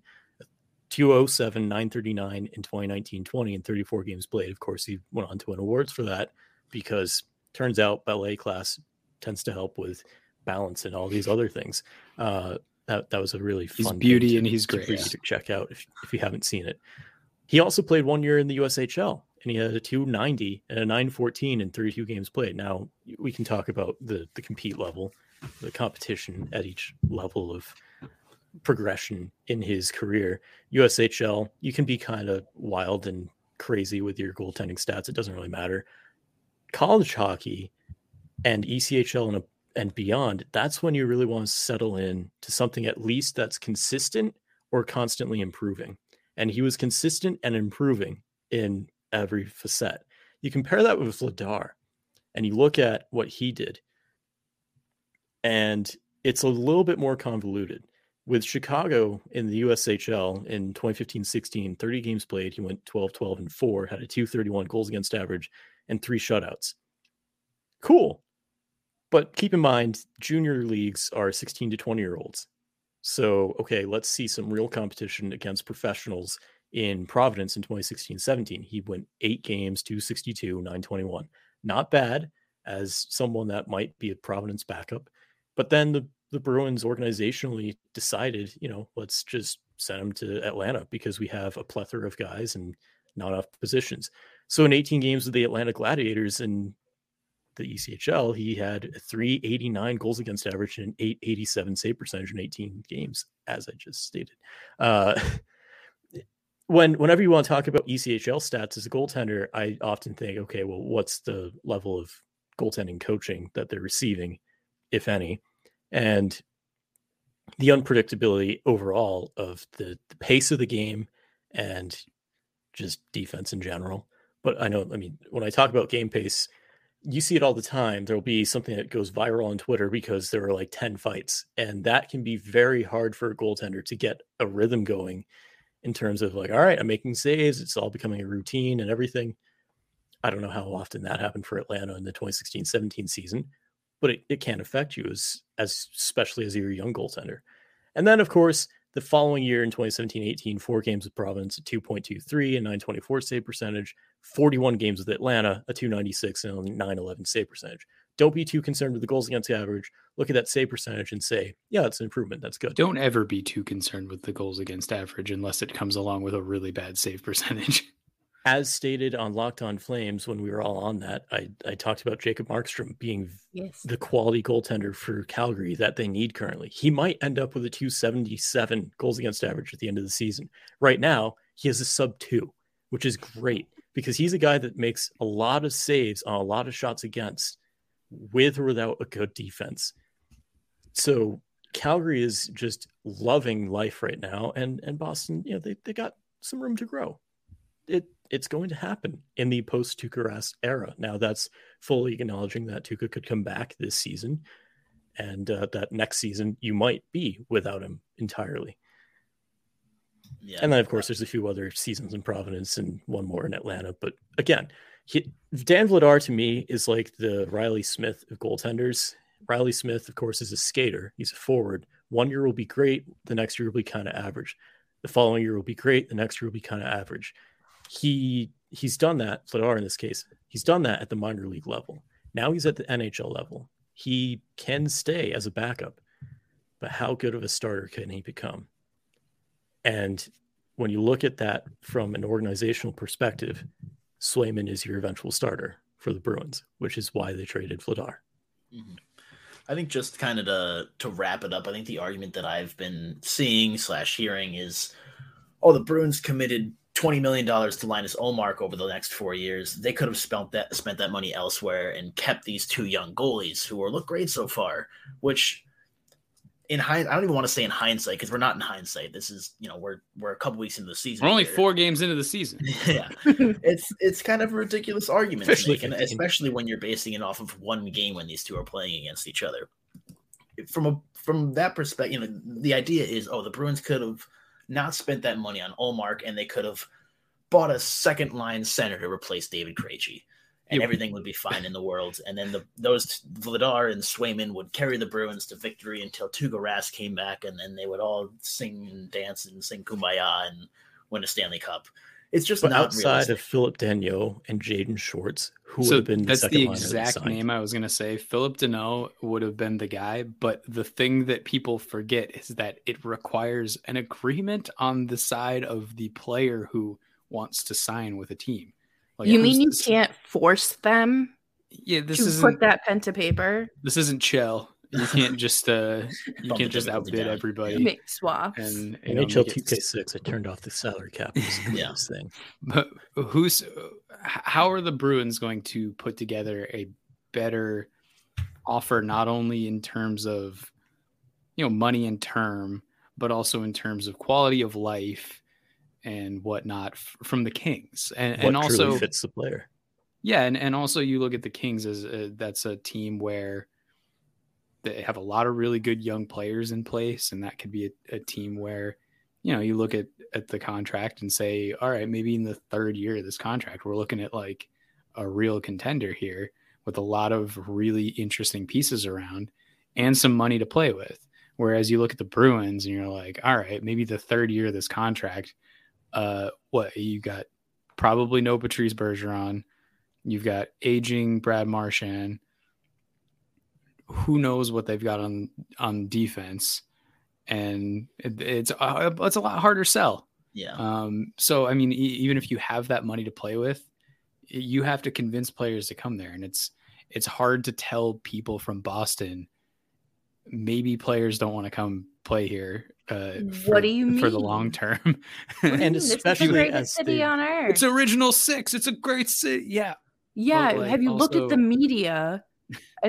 two oh seven, nine thirty-nine in twenty nineteen twenty, and thirty-four games played. Of course, he went on to win awards for that because turns out ballet class tends to help with balance and all these other things. Uh, That that was a really He's fun beauty thing to, and he's to, great. for you to check out if, if you haven't seen it. He also played one year in the U S H L and he had a two ninety and a nine fourteen in thirty-two games played. Now we can talk about the the compete level, the competition at each level of progression in his career. U S H L, you can be kind of wild and crazy with your goaltending stats. It doesn't really matter. College hockey and E C H L and a and beyond, that's when you really want to settle in to something at least that's consistent or constantly improving. And he was consistent and improving in every facet. You compare that with Vladar and you look at what he did, and it's a little bit more convoluted. With Chicago in the U S H L in twenty fifteen sixteen, thirty games played, he went twelve, twelve, and four, had a two thirty-one goals against average and three shutouts. Cool. But keep in mind, junior leagues are sixteen to twenty year olds. So, okay, let's see some real competition against professionals in Providence in twenty sixteen seventeen. He went eight games, two sixty-two, nine twenty-one. Not bad as someone that might be a Providence backup. But then the, the Bruins organizationally decided, you know, let's just send him to Atlanta because we have a plethora of guys and not enough positions. So in eighteen games with the Atlanta Gladiators and the E C H L, he had three eighty-nine goals against average and eight eighty-seven save percentage in eighteen games, as I just stated. Uh, when whenever you want to talk about E C H L stats as a goaltender, I often think, okay, well, what's the level of goaltending coaching that they're receiving, if any? And the unpredictability overall of the, the pace of the game and just defense in general. But I know, I mean, when I talk about game pace, you see it all the time. There'll be something that goes viral on Twitter because there are like ten fights, and that can be very hard for a goaltender to get a rhythm going in terms of like, all right, I'm making saves. It's all becoming a routine and everything. I don't know how often that happened for Atlanta in the twenty sixteen seventeen season, but it, it can affect you as, as especially as you're a young goaltender. And then, of course, the following year in twenty seventeen eighteen, four games with Providence, a two point two three and nine twenty-four save percentage, forty-one games with Atlanta, a two ninety-six and a nine eleven save percentage. Don't be too concerned with the goals against average. Look at that save percentage and say, yeah, it's an improvement. That's good. Don't ever be too concerned with the goals against average unless it comes along with a really bad save percentage. As stated on Locked On Flames, when we were all on that, I, I talked about Jacob Markstrom being Yes. the quality goaltender for Calgary that they need currently. He might end up with a two seventy-seven goals against average at the end of the season. Right now, he has a sub two, which is great because he's a guy that makes a lot of saves on a lot of shots against with or without a good defense. So Calgary is just loving life right now. And, and Boston, you know, they, they got some room to grow. It It's going to happen in the post-Tuukka Rask era. Now, that's fully acknowledging that Tuukka could come back this season, and uh, that next season you might be without him entirely. Yeah. And then, of course, there's a few other seasons in Providence and one more in Atlanta. But again, he, Dan Vladar to me is like the Riley Smith of goaltenders. Riley Smith, of course, is a skater. He's a forward. One year will be great. The next year will be kind of average. The following year will be great. The next year will be kind of average. He he's done that, Vladar in this case, he's done that at the minor league level. Now he's at the N H L level. He can stay as a backup, but how good of a starter can he become? And when you look at that from an organizational perspective, Swayman is your eventual starter for the Bruins, which is why they traded Vladar. Mm-hmm. I think just kind of to, to wrap it up, I think the argument that I've been seeing slash hearing is, oh, the Bruins committed twenty million dollars to Linus Ullmark over the next four years. They could have spent that spent that money elsewhere and kept these two young goalies who are look great so far, which in hind, I don't even want to say in hindsight, because we're not in hindsight. This is, you know, we're we're a couple weeks into the season. We're only here. four games into the season. Yeah. It's it's kind of a ridiculous argument to make, and fifteen. especially when you're basing it off of one game when these two are playing against each other. From a from that perspective, you know, the idea is, oh, the Bruins could have not spent that money on Ullmark, and they could have bought a second line center to replace David Krejci, and yeah. everything would be fine in the world. And then the those Vladar and Swayman would carry the Bruins to victory until Tuukka Rask came back, and then they would all sing and dance and sing Kumbaya and win a Stanley Cup. It's just but not outside realistic. of Philip Danault and Jaden Schwartz, who so would have been the that's second the liner exact name I was going to say. Philip Danault would have been the guy, but the thing that people forget is that it requires an agreement on the side of the player who wants to sign with a team. Like, you mean you this? can't force them Yeah, this to isn't put that pen to paper? This isn't chill. You can't just uh, you Bump can't the just difficulty outbid down. everybody. Make swaps. And you N know, H L make two it- K six, I turned off the salary cap. Yeah. This thing. But who's how are the Bruins going to put together a better offer, not only in terms of, you know, money and term, but also in terms of quality of life and whatnot f- from the Kings, and, What and also truly fits the player. yeah, and, and also you look at the Kings as a, that's a team where they have a lot of really good young players in place, and that could be a, a team where, you know, you look at, at the contract and say, all right, maybe in the third year of this contract, we're looking at like a real contender here with a lot of really interesting pieces around and some money to play with. Whereas you look at the Bruins and you're like, all right, maybe the third year of this contract, uh, what you got probably no Patrice Bergeron. You've got aging Brad Marchand. Who knows what they've got on, on defense. And it, it's, uh, it's a lot harder sell. Yeah. Um, so, I mean, e- even if you have that money to play with, you have to convince players to come there. And it's, it's hard to tell people from Boston, maybe players don't want to come play here. Uh, for, what do you mean? For the long term? And This is the especially greatest as city they- on earth. It's original six. It's a great city. Yeah. Yeah, But, like, have you looked also- at the media and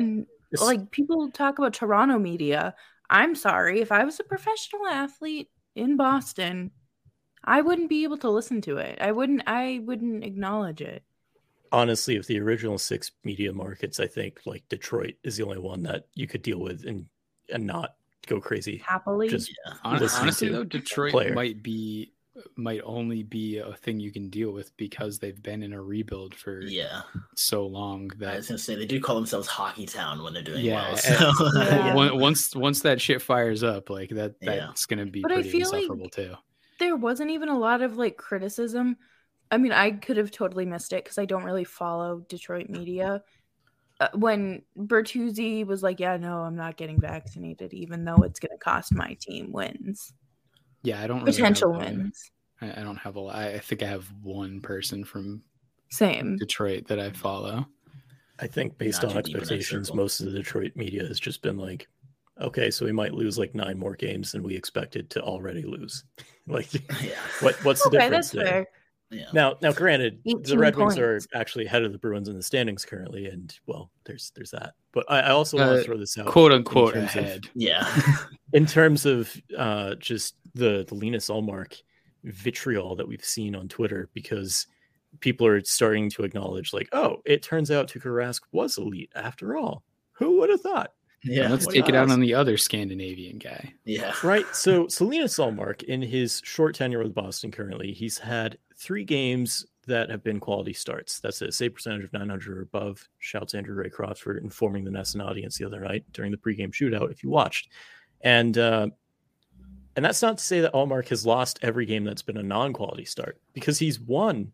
It's- like people talk about Toronto media. I'm sorry, if I was a professional athlete in Boston, I wouldn't be able to listen to it. I wouldn't I wouldn't acknowledge it. Honestly, of the original six media markets, I think like Detroit is the only one that you could deal with and and not go crazy. Happily. Just Hon- listening Honestly, to though, a Detroit player. might be might only be a thing you can deal with because they've been in a rebuild for Yeah. so long I that was gonna say they do call themselves Hockey Town when they're doing Yeah, well. So, Yeah. Once- once once that shit fires up, like that Yeah. that's gonna be But I pretty feel like- insufferable too. There wasn't even a lot of like criticism. I mean, I could have totally missed it because I don't really follow Detroit media. Uh, when Bertuzzi was like, "Yeah, no, I'm not getting vaccinated, even though it's going to cost my team wins, Yeah, I don't really potential have a- wins." I I don't have a lot. I think I have one person from Same. Detroit that I follow. I think based Not on too deep in that expectations, circle. most of the Detroit media has just been like, okay, so we might lose like nine more games than we expected to already lose. Like, yeah. what what's the Okay, difference that's there? fair. Yeah. Now, now, granted, the eighteen Red Wings points. are actually ahead of the Bruins in the standings currently, and well, there's there's that. But I, I also Uh, want to throw this out, Quote unquote in terms of- ahead. Yeah. in terms of uh, just the the Linus Ullmark vitriol that we've seen on Twitter, because people are starting to acknowledge, like, oh, it turns out Tuukka Rask was elite after all. Who would have thought? Yeah. Let's what take it out else? on the other Scandinavian guy. Yeah. Right. So, so Linus Ullmark, in his short tenure with Boston currently, he's had three games that have been quality starts. That's a save percentage of nine hundred or above. Shouts Andrew Raycroft for informing the Nesson audience the other night during the pregame shootout, if you watched. And uh, and that's not to say that Ullmark has lost every game that's been a non-quality start, because he's won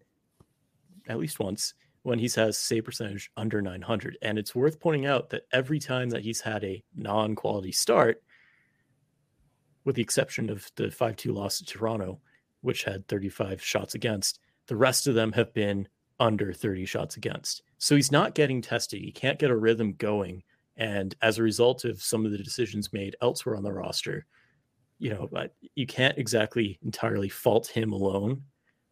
at least once when he's has save percentage under nine hundred. And it's worth pointing out that every time that he's had a non-quality start, with the exception of the five two loss to Toronto, which had thirty-five shots against, the rest of them have been under thirty shots against. So he's not getting tested. He can't get a rhythm going. And as a result of some of the decisions made elsewhere on the roster, you know, but you can't exactly entirely fault him alone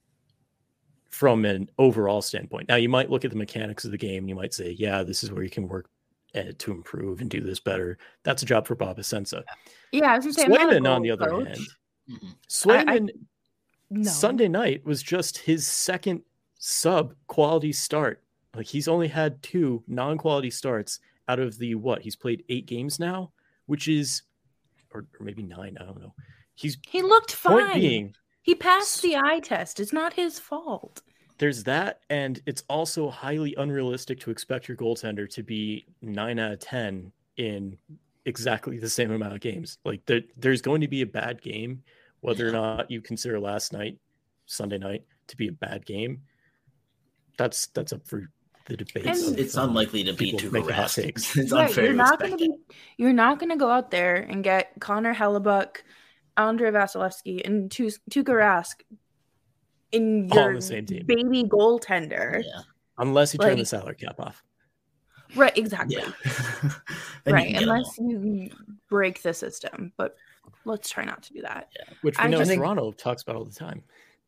from an overall standpoint. Now, you might look at the mechanics of the game and you might say, yeah, this is where you can work uh, to improve and do this better. That's a job for Bob Essensa. Yeah, I was gonna say, I'm not a Swayman, on goal the other coach. hand, Mhm. Swayman No. Sunday night was just his second sub quality start. Like, he's only had two non-quality starts out of the what? He's played eight games now, which is, or, or maybe nine. I don't know. He's He looked point fine. being, He passed the eye test. It's not his fault. there's that, and it's also highly unrealistic to expect your goaltender to be nine out of ten in exactly the same amount of games. Like, there, there's going to be a bad game, whether or not you consider last night, Sunday night, to be a bad game. That's that's up for the debate. And- It's, of, it's um, unlikely to be people too making hot harassed. takes. It's Right, unfair you're to not expect gonna be you're not gonna go out there and get Connor Hellebuck, Andrei Vasilevsky, and Tu- Tuukka Rask in All on your the same team. baby goaltender. Yeah. Unless you turn like- the salary cap off. Right, exactly. Yeah. Then you Right, can get 'em all. unless you break the system, but let's try not to do that. Which we I know just think- Toronto talks about all the time.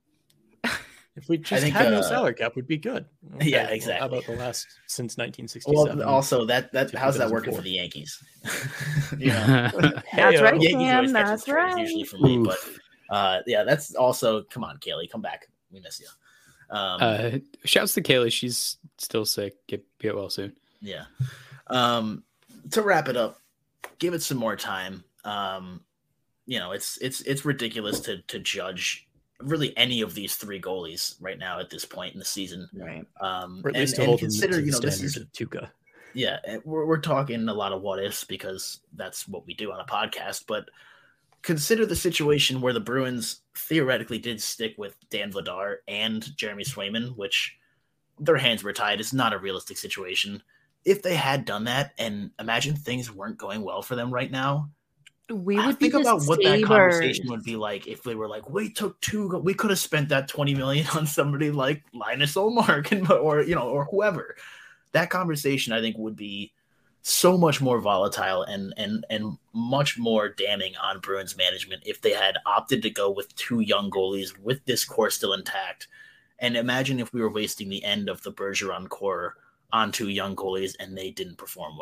If we just think, had no uh, salary cap, would be good. Yeah, well, how exactly. about the last since nineteen sixty-seven? Well, also that that to how's that working two thousand four. for the Yankees? you know, That's Hey-o. right. Yankees Cam, always catch that's the trades right. usually for me, but Oof. uh, yeah, that's also come on, Kaylee, come back. We miss you. Um, Uh, shouts to Kaylee. She's still sick. Get get well soon. Yeah. Um, to wrap it up, give it some more time. Um, you know, it's it's it's ridiculous to to judge really any of these three goalies right now at this point in the season. Right. Um, Or at and, least to and hold them consider, to you the know, this standards is of Tuukka. yeah, and we're we're talking a lot of what ifs because that's what we do on a podcast. But consider the situation where the Bruins theoretically did stick with Dan Vladar and Jeremy Swayman, which their hands were tied. It's not a realistic situation. If they had done that, and imagine things weren't going well for them right now, We I would be think the about what that Sabres. conversation would be like if they were like, we took two, go- we could have spent that twenty million on somebody like Linus Ullmark and or you know or whoever. That conversation, I think, would be so much more volatile and and and much more damning on Bruins management if they had opted to go with two young goalies with this core still intact. And imagine if we were wasting the end of the Bergeron core on two young goalies and they didn't perform well.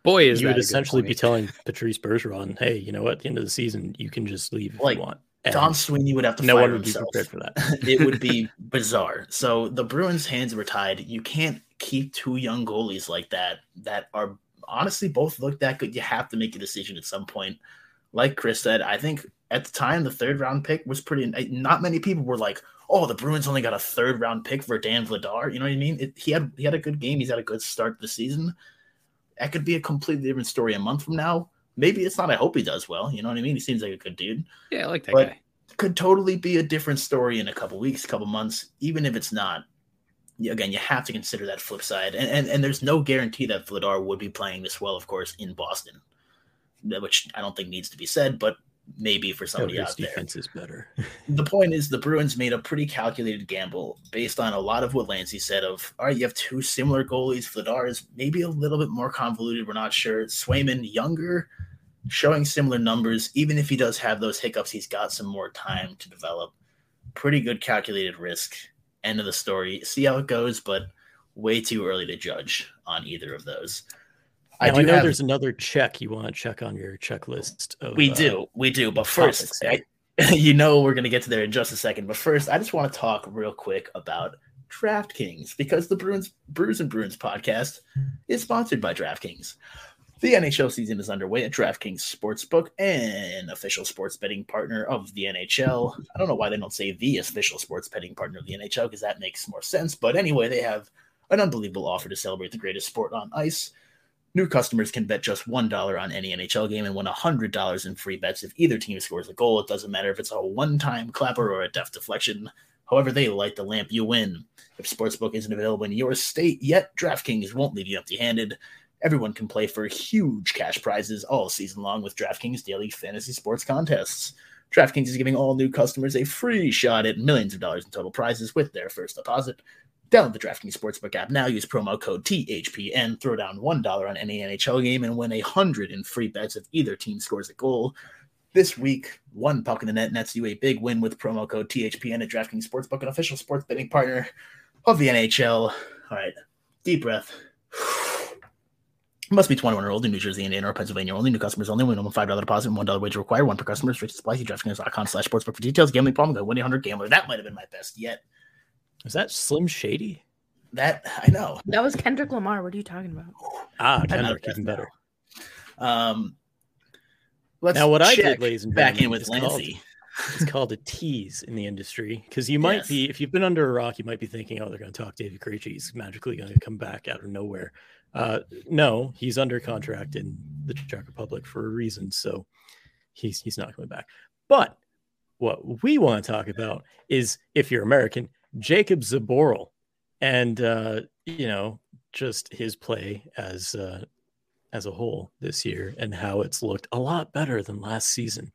Boy, is you that would a good essentially be point. telling Patrice Bergeron, "Hey, you know what? At the end of the season, you can just leave if Like, you want." Don And Sweeney would have to no fire one would himself. be prepared for that. It would be bizarre. So the Bruins' hands were tied. You can't keep two young goalies like that that are honestly both look that good. You have to make a decision at some point. Like Chris said, I think at the time the third round pick was pretty. Not many people were like, "Oh, the Bruins only got a third round pick for Dan Vladar." You know what I mean? It, he had he had a good game. He's had a good start to the season. That could be a completely different story a month from now. Maybe it's not. I hope he does well. You know what I mean? He seems like a good dude. Yeah, I like that But guy. could totally be a different story in a couple weeks, couple months, even if it's not. Again, you have to consider that flip side. And, and and there's no guarantee that Vladar would be playing this well, of course, in Boston, which I don't think needs to be said, but maybe for somebody his out there. defense is better. The point is the Bruins made a pretty calculated gamble based on a lot of what Lancey said of, all right, you have two similar goalies. Vladar is maybe a little bit more convoluted. We're not sure. Swayman, younger, showing similar numbers. Even if he does have those hiccups, he's got some more time to develop. Pretty good calculated risk. End of the story. See how it goes, but way too early to judge on either of those. Now, I, do I know have, there's another check you want to check on your checklist. Of, we uh, do, we do. But first, topics, I, you know we're going to get to there in just a second. But first, I just want to talk real quick about DraftKings because the Bruins, Brews and Bruins podcast is sponsored by DraftKings. The N H L season is underway at DraftKings Sportsbook, an official sports betting partner of the N H L. I don't know why they don't say the official sports betting partner of the N H L because that makes more sense. But anyway, they have an unbelievable offer to celebrate the greatest sport on ice. New customers can bet just one dollar on any N H L game and win one hundred dollars in free bets if either team scores a goal. It doesn't matter if it's a one-time clapper or a deft deflection. However they light the lamp, you win. If Sportsbook isn't available in your state yet, DraftKings won't leave you empty-handed. Everyone can play for huge cash prizes all season long with DraftKings daily fantasy sports contests. DraftKings is giving all new customers a free shot at millions of dollars in total prizes with their first deposit. Download the DraftKings Sportsbook app now. Use promo code T H P N. Throw down one dollar on any N H L game and win one hundred in free bets if either team scores a goal. This week, one puck in the net nets you a big win with promo code T H P N at DraftKings Sportsbook, an official sports betting partner of the N H L. All right, deep breath. Must be twenty-one or older, New Jersey, Indiana, or Pennsylvania only. New customers only. Minimum five dollars deposit and one dollar wager required. One per customer. Restricted supply. See DraftKings.com slash sportsbook for details. Gambling problem? Go one eight hundred gambler. That might have been my best yet. Is that Slim Shady? That, I know. That was Kendrick Lamar. What are you talking about? Ah, I'm Kendrick, even better. Um, let's Now, what I check did, ladies and back gentlemen, in with is Lancey. called, it's called a tease in the industry because you might Yes. be, if you've been under a rock, you might be thinking, oh, they're going to talk David Krejci. He's magically going to come back out of nowhere. Uh, no, he's under contract in the Czech Republic for a reason, so he's he's not coming back. But what we want to talk about is, if you're American, Jacob Zaboral, and uh, you know, just his play as uh, as a whole this year, and how it's looked a lot better than last season,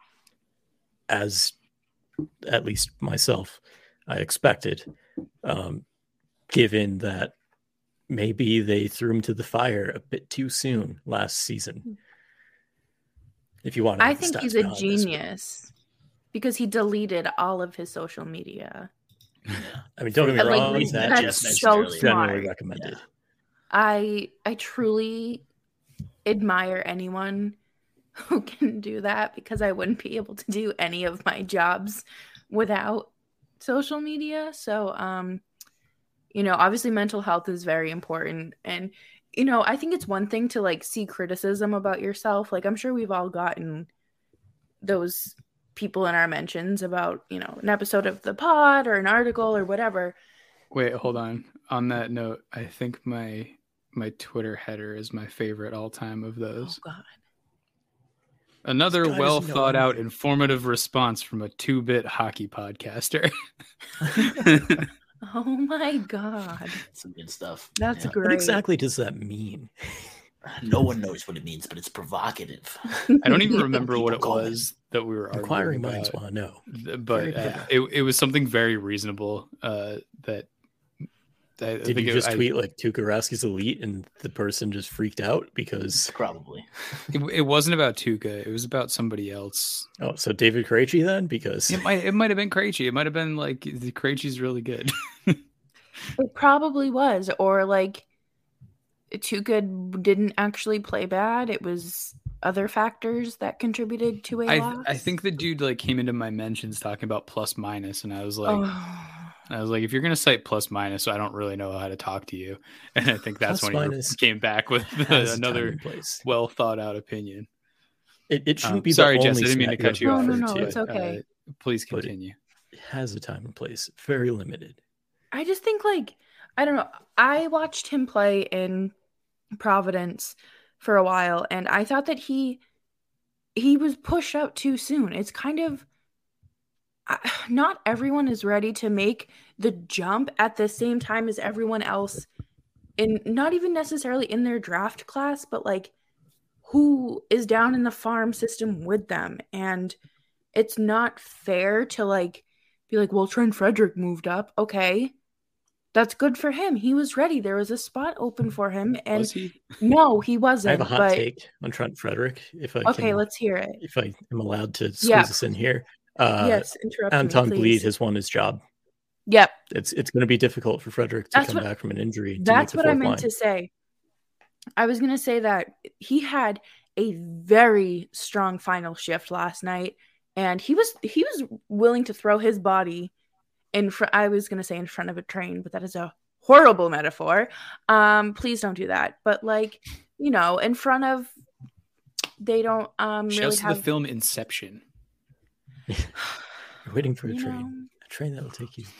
as at least myself I expected, um, given that maybe they threw him to the fire a bit too soon last season. If you want to, I think he's a genius because he deleted all of his social media. Yeah. I mean, don't get me Like, wrong, reasons that I that's just mentioned so earlier. generally smart. recommended. Yeah. I I truly admire anyone who can do that because I wouldn't be able to do any of my jobs without social media. So, um, you know, obviously mental health is very important. And, you know, I think it's one thing to like see criticism about yourself. Like, I'm sure we've all gotten those people in our mentions about, you know, an episode of the pod or an article or whatever. Wait, hold on. On that note, I think my my Twitter header is my favorite all time of Oh, those. God. Another This guy well doesn't know thought out, anything. informative response from a two-bit hockey podcaster. Oh, my God. Some good stuff. That's Yeah. great. What exactly does that mean? No one knows what it means, but it's provocative. I don't even remember what it People comment. was that we were Inquiring arguing minds about. want to know. Th- but Very uh, clever. it it was something very reasonable. Uh, that, that I Did think you it- just I- tweet like Tuukka Raski's elite and the person just freaked out because Probably. It, it wasn't about Tuca. It was about somebody else. oh, so David Krejci then because It might it might have been Krejci. It might have been like the Krejci's really good. It probably was. Or like, Tuca didn't actually play bad. It was other factors that contributed to a I loss. I think the dude like came into my mentions talking about plus minus, and I was like, Oh. I was like, if you're gonna cite plus minus, so I don't really know how to talk to you. And I think that's Plus when he minus came back with has a another time and place. well thought out opinion. It, it shouldn't Um, be. sorry, the Jess, only I didn't mean to stat cut you have off. No, no, referred no, to. it's okay. Uh, please But it- continue. It has a time and place. Very limited. I just think like I don't know. I watched him play in Providence for a while, and I thought that he he was pushed out too soon. It's kind of I- not everyone is ready to make the jump at the same time as everyone else, in not even necessarily in their draft class, but like who is down in the farm system with them. And it's not fair to like be like, well, Trent Frederick moved up. Okay. That's good for him. He was ready. There was a spot open for him. And Was he? no, he I wasn't. have a hot but take on Trent Frederick. If I okay, can, let's hear it. if I am allowed to squeeze Yeah. this in here. Uh, yes, interrupt Anton me, Bleed please. has won his job. Yep. It's it's going to be difficult for Frederick to That's come what- back from an injury. to That's make the what I fourth meant line. to say. I was going to say that he had a very strong final shift last night, and he was he was willing to throw his body in front. I was going to say in front of a train, but that is a horrible metaphor. Um, please don't do that. But like, you know, in front of, they don't um really Shouts to have the film Inception. You're waiting for a you train. know, A train that will take you.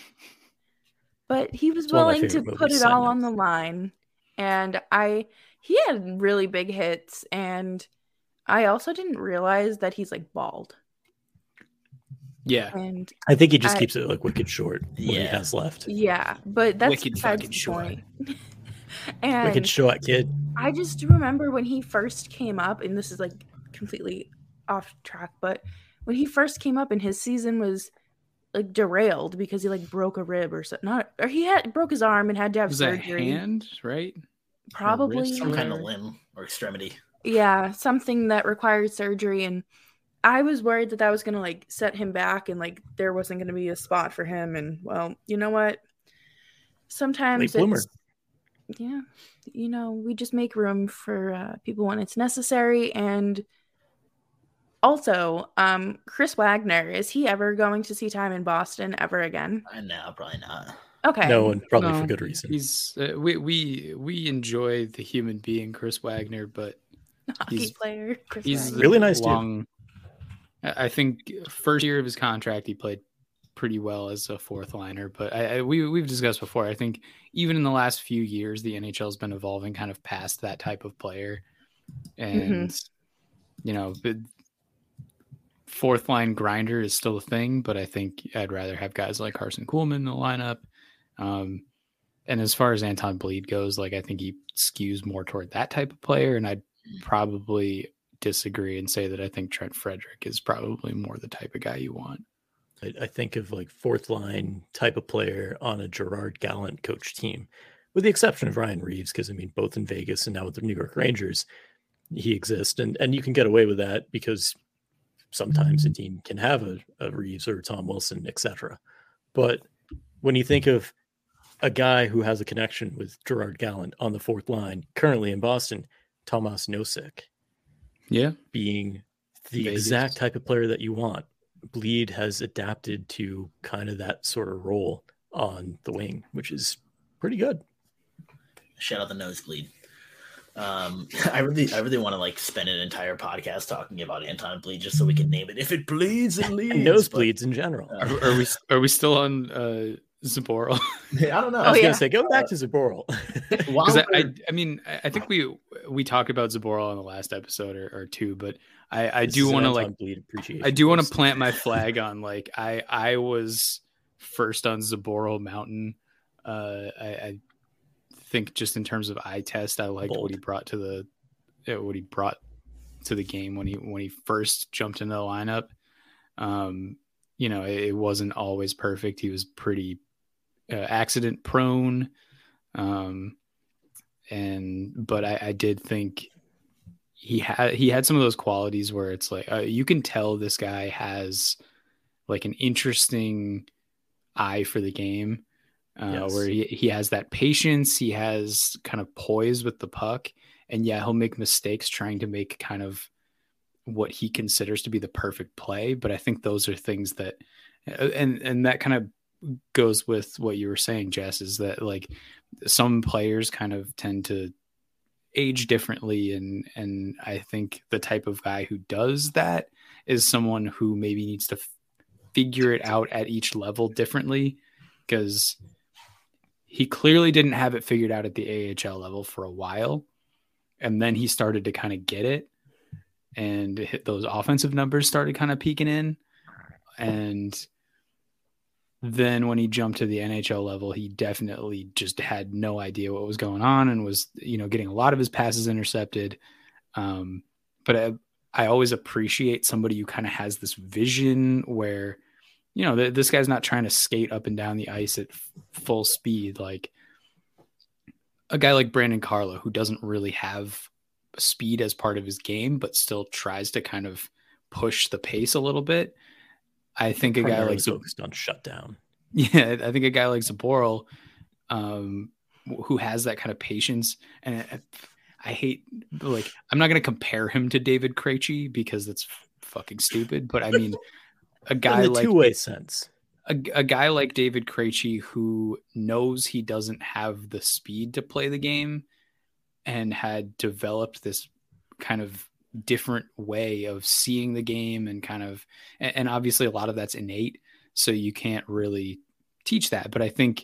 but he was It's one of my willing to favorite put movies, it side all note. on the line, and I he had really big hits, and I also didn't realize that he's like bald, Yeah. and I think he just I- keeps it like wicked short. What he Yeah. has left. yeah, but that's Wicked besides fucking the short. point. And Wicked short, kid. I just remember when he first came up, and this is like completely off track, but when he first came up and his season was like derailed because he like broke a rib or something, not or he had broke his arm and had to have Was that surgery. hand, right? Probably wrist? Some kind of or- limb or extremity. yeah, something that required surgery, and I was worried that that was gonna like set him back, and like there wasn't gonna be a spot for him. And well, you know what? Sometimes Late bloomer. it's yeah, you know, we just make room for uh, people when it's necessary. And also, um, Chris Wagner, is he ever going to see time in Boston ever again? I know, probably not. Okay, No, and probably No, for good reason. He's uh, we we we enjoy the human being Chris Wagner, but hockey he's- player. Chris he's Wagner. Really nice dude. long. I I think first year of his contract, he played pretty well as a fourth liner. But I, I we we've discussed before. I think even in the last few years, the N H L has been evolving kind of past that type of player, and you know, but fourth line grinder is still a thing. But I think I'd rather have guys like Carson Kuhlman in the lineup. Um, and as far as Anton Bleed goes, like I think he skews more toward that type of player, and I'd probably disagree and say that I think Trent Frederick is probably more the type of guy you want. I, I think of like fourth line type of player on a Gerard Gallant coach team, with the exception of Ryan Reeves, because I mean, both in Vegas and now with the New York Rangers, he exists, and and you can get away with that because sometimes a team can have a, a Reeves or a Tom Wilson, et cetera. But when you think of a guy who has a connection with Gerard Gallant on the fourth line, currently in Boston, Tomas Nosek, Yeah. being the Vegas. exact type of player that you want. Bleed has adapted to kind of that sort of role on the wing, which is pretty good. Shout out the nosebleed. Um, I really, I really want to like spend an entire podcast talking about Anton Bleed just so we can name it. If it bleeds, it leads. And nosebleeds in general. Uh, Are, are we are we still on uh Zaboral? But, I don't know. I was Oh, going yeah. to say, go back to Zaboral. While Because I, I we're- I mean I I think we we talked about Zaboral on the last episode or, or two, but I I This do is an want to Anton like Bleed appreciation I do want to post. plant my flag on like I I was first on Zaboral Mountain. Uh, I, I think just in terms of eye test, I liked Bold. what he brought to the uh, what he brought to the game when he when he first jumped into the lineup. Um, you know, it, it wasn't always perfect. He was pretty uh, accident prone, um, and but I, I did think he had he had some of those qualities where it's like uh, you can tell this guy has like an interesting eye for the game. uh, Yes. where he, he has that patience, he has kind of poise with the puck, and yeah, he'll make mistakes trying to make kind of what he considers to be the perfect play. But I think those are things that, and and that kind of goes with what you were saying, Jess, is that like some players kind of tend to age differently, and and I think the type of guy who does that is someone who maybe needs to f- figure it out at each level differently, because he clearly didn't have it figured out at the A H L level for a while, and then he started to kind of get it, and hit those offensive numbers started kind of peeking in, and then when he jumped to the N H L level, he definitely just had no idea what was going on and was, you know, getting a lot of his passes intercepted. Um, but I, I always appreciate somebody who kind of has this vision where, you know, th- this guy's not trying to skate up and down the ice at f- full speed. Like a guy like Brandon Carlo, who doesn't really have speed as part of his game, but still tries to kind of push the pace a little bit. I think a guy like focused on shutdown. Yeah, I think a guy like Zaboral, um, who has that kind of patience, and I, I hate like I'm not going to compare him to David Krejci because that's fucking stupid. But I mean, a guy in the like two-way sense, a, a guy like David Krejci who knows he doesn't have the speed to play the game, and had developed this kind of different way of seeing the game, and kind of, and, and obviously a lot of that's innate, so you can't really teach that. But I think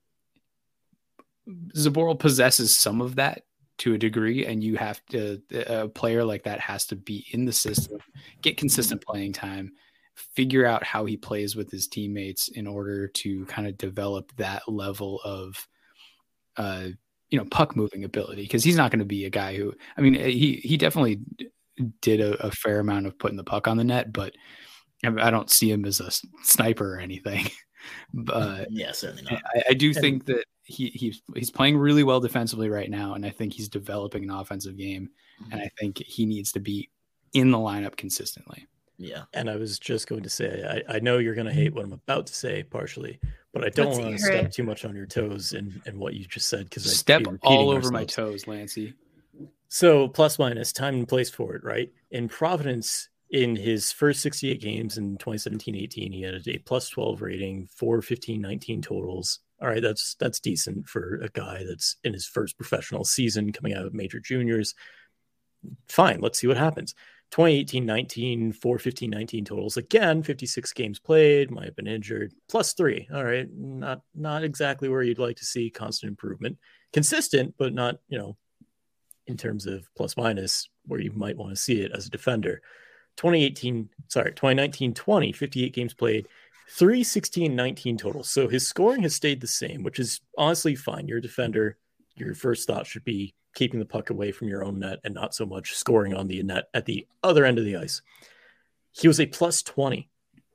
Zaboral possesses some of that to a degree, and you have to, a player like that has to be in the system, get consistent playing time, figure out how he plays with his teammates in order to kind of develop that level of, uh, you know, puck moving ability. Cause he's not going to be a guy who, I mean, he, he definitely did a, a fair amount of putting the puck on the net, but I don't see him as a sniper or anything. But yeah, certainly not. I, I do think that he he's he's playing really well defensively right now, and I think he's developing an offensive game, and I think he needs to be in the lineup consistently. Yeah. And I was just going to say, I, I know you're going to hate what I'm about to say partially, but I don't Let's want to hear step it. too much on your toes and, and what you just said, because I Step all over my toes, Lancey. So plus minus time and place for it, right? In Providence, in his first sixty-eight games in twenty seventeen eighteen, he had a plus twelve rating, four fifteen nineteen totals. All right, that's that's decent for a guy that's in his first professional season coming out of major juniors. Fine, let's see what happens. twenty eighteen nineteen, four fifteen nineteen totals. Again, fifty-six games played, might have been injured. Plus three. All right, not not exactly where you'd like to see constant improvement. Consistent, but not, you know, in terms of plus minus where you might want to see it as a defender. twenty eighteen, sorry, twenty nineteen twenty, fifty-eight games played, three sixteen nineteen total. So his scoring has stayed the same, which is honestly fine. You're a defender. Your first thought should be keeping the puck away from your own net and not so much scoring on the net at the other end of the ice. He was a plus twenty,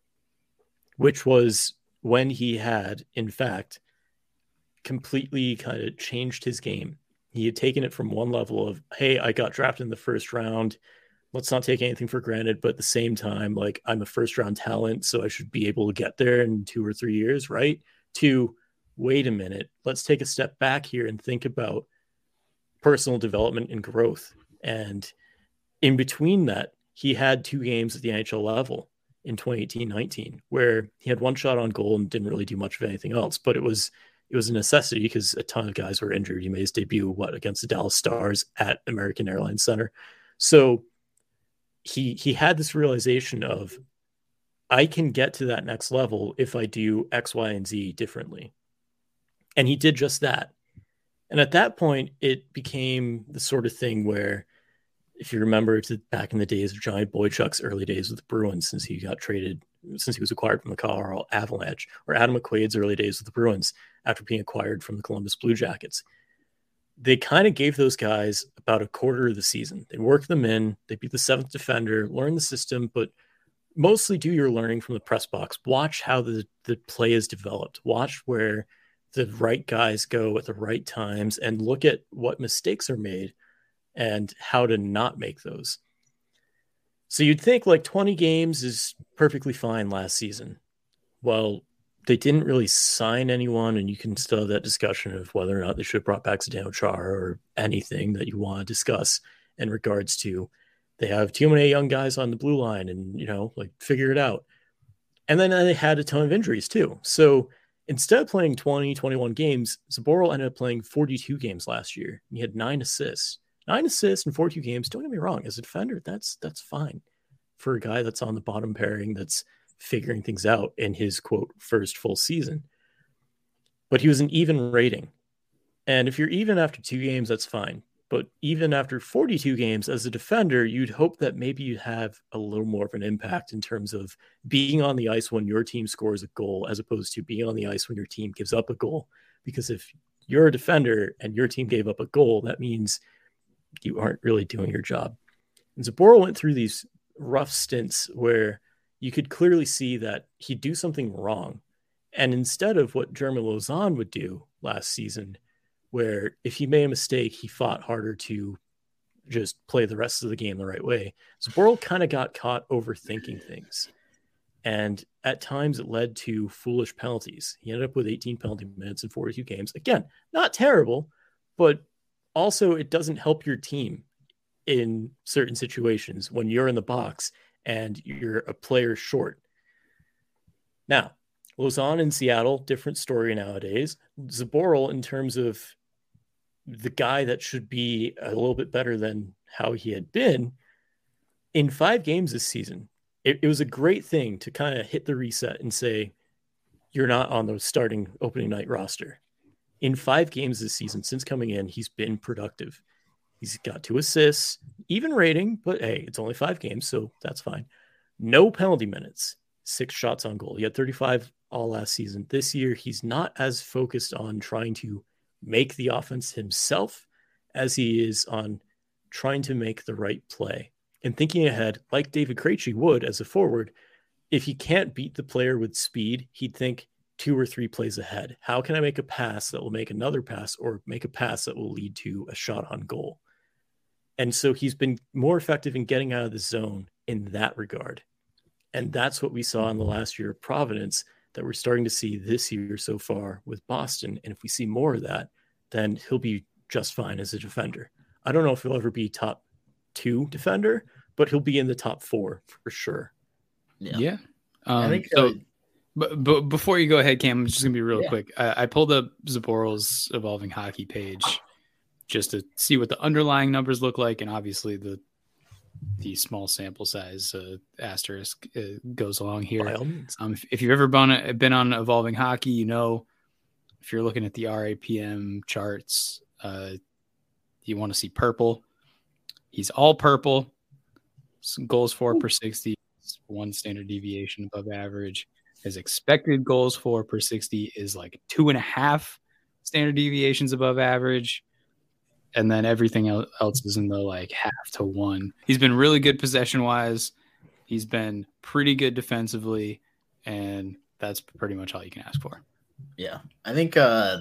which was when he had, in fact, completely kind of changed his game. He had taken it from one level of, hey, I got drafted in the first round. Let's not take anything for granted, but at the same time, like, I'm a first round talent, so I should be able to get there in two or three years, right? To, wait a minute, let's take a step back here and think about personal development and growth. And in between that, he had two games at the N H L level in twenty eighteen nineteen, where he had one shot on goal and didn't really do much of anything else, but it was it was a necessity because a ton of guys were injured. He made his debut, what, against the Dallas Stars at American Airlines Center. So he he had this realization of, I can get to that next level if I do X, Y, and Z differently. And he did just that. And at that point, it became the sort of thing where, if you remember to back in the days of Johnny Boychuk's early days with the Bruins, since he got traded, since he was acquired from the Colorado Avalanche, or Adam McQuaid's early days with the Bruins after being acquired from the Columbus Blue Jackets, they kind of gave those guys about a quarter of the season. They worked them in, they beat the seventh defender, learn the system, but mostly do your learning from the press box. Watch how the, the play is developed. Watch where the right guys go at the right times and look at what mistakes are made and how to not make those. So you'd think like twenty games is perfectly fine last season. Well, they didn't really sign anyone, and you can still have that discussion of whether or not they should have brought back Zdeno Chara or anything that you want to discuss in regards to they have too many young guys on the blue line and, you know, like figure it out. And then they had a ton of injuries too. So instead of playing twenty, twenty-one games, Zboril ended up playing forty-two games last year. He had nine assists. Nine assists in forty-two games, don't get me wrong, as a defender, that's that's fine for a guy that's on the bottom pairing that's figuring things out in his, quote, first full season. But he was an even rating. And if you're even after two games, that's fine. But even after forty-two games as a defender, you'd hope that maybe you'd have a little more of an impact in terms of being on the ice when your team scores a goal as opposed to being on the ice when your team gives up a goal. Because if you're a defender and your team gave up a goal, that means you aren't really doing your job. And Zboril went through these rough stints where you could clearly see that he'd do something wrong. And instead of what Jeremy Lauzon would do last season, where if he made a mistake, he fought harder to just play the rest of the game the right way, Zboril kind of got caught overthinking things. And at times it led to foolish penalties. He ended up with eighteen penalty minutes in forty-two games. Again, not terrible, but also it doesn't help your team in certain situations when you're in the box and you're a player short. Now, Lauzon in Seattle, different story nowadays. Zboril, in terms of the guy that should be a little bit better than how he had been, in five games this season, it, it was a great thing to kind of hit the reset and say, you're not on the starting opening night roster. In five games this season, since coming in, he's been productive. He's got two assists, even rating, but hey, it's only five games, so that's fine. No penalty minutes, six shots on goal. He had thirty-five all last season. This year, he's not as focused on trying to make the offense himself as he is on trying to make the right play and thinking ahead, like David Krejci would as a forward. If he can't beat the player with speed, he'd think two or three plays ahead. How can I make a pass that will make another pass or make a pass that will lead to a shot on goal? And so he's been more effective in getting out of the zone in that regard. And that's what we saw in the last year of Providence that we're starting to see this year so far with Boston. And if we see more of that, then he'll be just fine as a defender. I don't know if he'll ever be top two defender, but he'll be in the top four for sure. Yeah. yeah. Um, I think so. Uh, But, but before you go ahead, Cam, I'm just going to be real yeah. quick. I, I pulled up Zboril's Evolving Hockey page just to see what the underlying numbers look like. And obviously the the small sample size uh, asterisk uh, goes along here. Um, if, if you've ever been, been on Evolving Hockey, you know, if you're looking at the R A P M charts, uh, you want to see purple. He's all purple. Some goals for per sixty, one standard deviation above average. His expected goals for per sixty is like two and a half standard deviations above average. And then everything else is in the like half to one. He's been really good possession wise. He's been pretty good defensively. And that's pretty much all you can ask for. Yeah. I think, uh,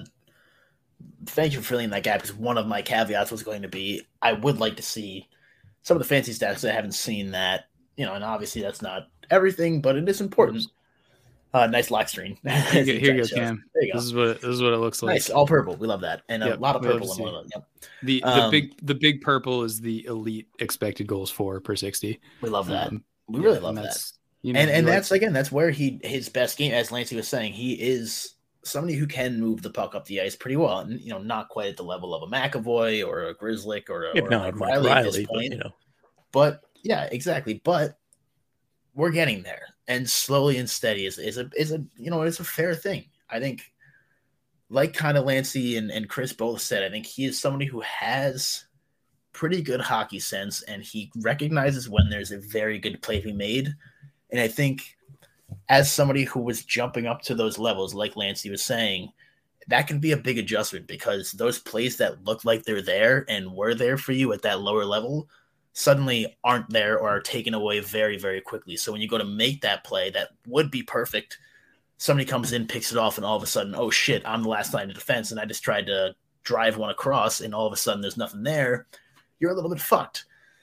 thank you for filling that gap because one of my caveats was going to be, I would like to see some of the fancy stats. I haven't seen that, you know, and obviously that's not everything, but it is important. Uh, nice lock screen. Here you go, here you go Cam. There you go. This is what this is what it looks like. Nice, all purple. We love that, and yep, a lot of purple in one of them. Yep. The the um, big the big purple is the elite expected goals for per sixty. We love that. Um, we yeah, really love that. You know, and and like, that's again that's where he his best game, as Lancey was saying, he is somebody who can move the puck up the ice pretty well, and you know not quite at the level of a McAvoy or a Grzelcyk or a, yeah, or no, a Riley, Riley at this Riley, point. But, you know. but yeah, exactly. But we're getting there. And slowly and steady is, is a is a you know it's a fair thing. I think, like kind of Lancey and, and Chris both said, I think he is somebody who has pretty good hockey sense, and he recognizes when there's a very good play to be made. And I think, as somebody who was jumping up to those levels, like Lancey was saying, that can be a big adjustment because those plays that look like they're there and were there for you at that lower level suddenly aren't there or are taken away very, very quickly. So when you go to make that play that would be perfect, somebody comes in, picks it off, and all of a sudden, oh shit, I'm the last line of defense, and I just tried to drive one across, and all of a sudden there's nothing there. You're a little bit fucked.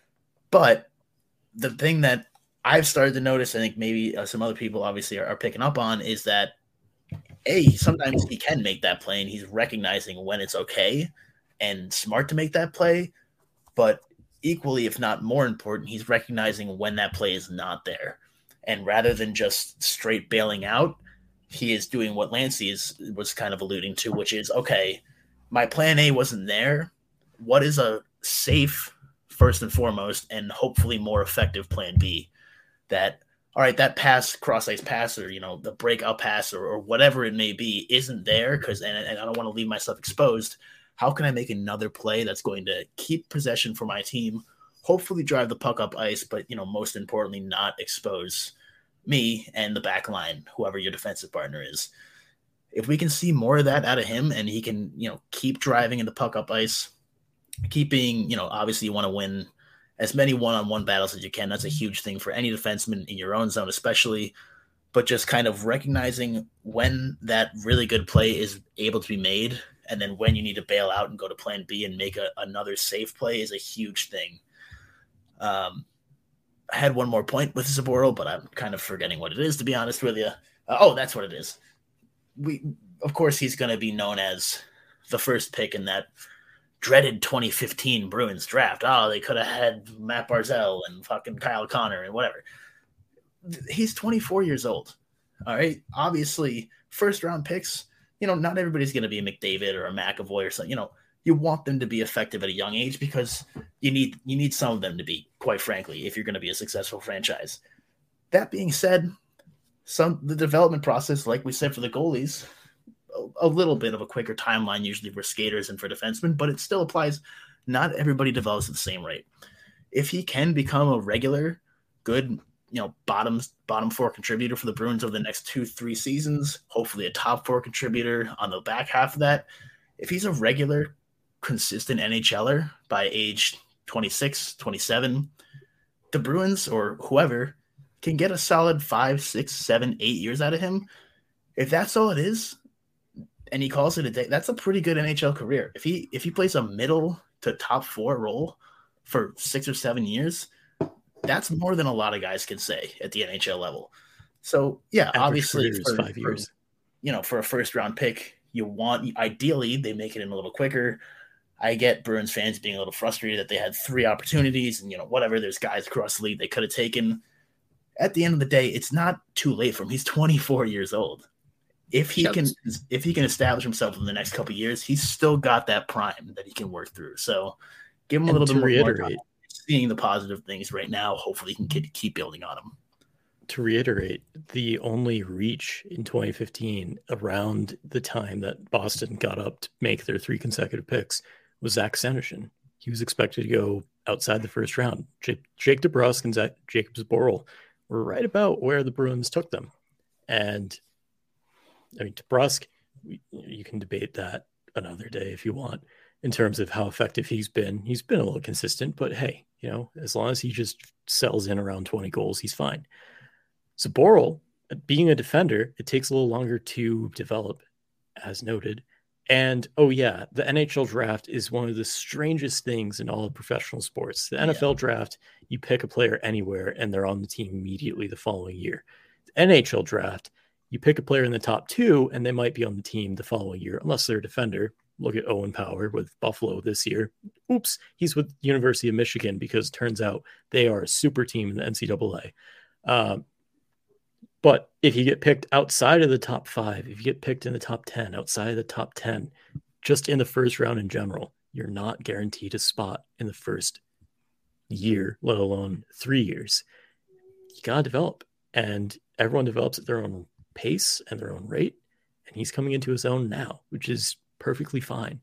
But the thing that I've started to notice, I think maybe uh, some other people obviously are, are picking up on, is that A, sometimes he can make that play, and he's recognizing when it's okay and smart to make that play. But equally, if not more important, he's recognizing when that play is not there. And rather than just straight bailing out, he is doing what Lancey is, was kind of alluding to, which is, okay, my plan A wasn't there. What is a safe, first and foremost, and hopefully more effective plan B? That, all right, that pass, cross-ice pass, or, you know, the breakout pass, or, or whatever it may be, isn't there, because and, and I don't want to leave myself exposed. How can I make another play that's going to keep possession for my team, hopefully drive the puck up ice, but, you know, most importantly, not expose me and the back line, whoever your defensive partner is? If we can see more of that out of him, and he can, you know, keep driving in the puck up ice, keeping, you know, obviously you want to win as many one-on-one battles as you can. That's a huge thing for any defenseman in your own zone, especially, but just kind of recognizing when that really good play is able to be made, and then when you need to bail out and go to plan B and make a, another safe play is a huge thing. Um, I had one more point with Zboril, but I'm kind of forgetting what it is, to be honest with you. Uh, oh, that's what it is. We, of course, he's going to be known as the first pick in that dreaded twenty fifteen Bruins draft. Oh, they could have had Matt Barzal and fucking Kyle Connor and whatever. He's twenty-four years old. All right. Obviously, first round picks, you know, not everybody's going to be a McDavid or a McAvoy or something. You know, you want them to be effective at a young age because you need you need some of them to be, quite frankly, if you're going to be a successful franchise. That being said, some the development process, like we said for the goalies, a, a little bit of a quicker timeline usually for skaters and for defensemen, but it still applies. Not everybody develops at the same rate. If he can become a regular, good, you know, bottom bottom four contributor for the Bruins over the next two, three seasons, hopefully a top four contributor on the back half of that. If he's a regular, consistent NHLer by age twenty-six, twenty-seven, the Bruins or whoever can get a solid five, six, seven, eight years out of him. If that's all it is, and he calls it a day, that's a pretty good N H L career. If he if he plays a middle to top four role for six or seven years, that's more than a lot of guys can say at the N H L level. So yeah, Average obviously for, five years. For, you know, for a first round pick, you want, ideally they make it in a little quicker. I get Bruins fans being a little frustrated that they had three opportunities and, you know, whatever, there's guys across the league they could have taken. At the end of the day, it's not too late for him. He's twenty-four years old. If he yep. can, if he can establish himself in the next couple of years, he's still got that prime that he can work through. So give him a and little bit more reiterate, time. Seeing the positive things right now, hopefully he can keep building on them. To reiterate, the only reach in twenty fifteen around the time that Boston got up to make their three consecutive picks was Zach Senyshyn. He was expected to go outside the first round. Jake, Jake DeBrusk and Zach, Jacob Zboril were right about where the Bruins took them. And I mean, DeBrusk, you can debate that another day if you want, in terms of how effective he's been. He's been a little consistent, but hey, you know, as long as he just sells in around twenty goals, he's fine. Zboril, being a defender, it takes a little longer to develop, as noted. And, oh yeah, the N H L draft is one of the strangest things in all of professional sports. The N F L yeah. draft, you pick a player anywhere and they're on the team immediately the following year. The N H L draft, you pick a player in the top two and they might be on the team the following year, unless they're a defender. Look at Owen Power with Buffalo this year. Oops, he's with University of Michigan because it turns out they are a super team in the N C double A. Um, but if you get picked outside of the top five, if you get picked in the top ten, outside of the top ten, just in the first round in general, you're not guaranteed a spot in the first year, let alone three years. You got to develop, and everyone develops at their own pace and their own rate. And he's coming into his own now, which is perfectly fine.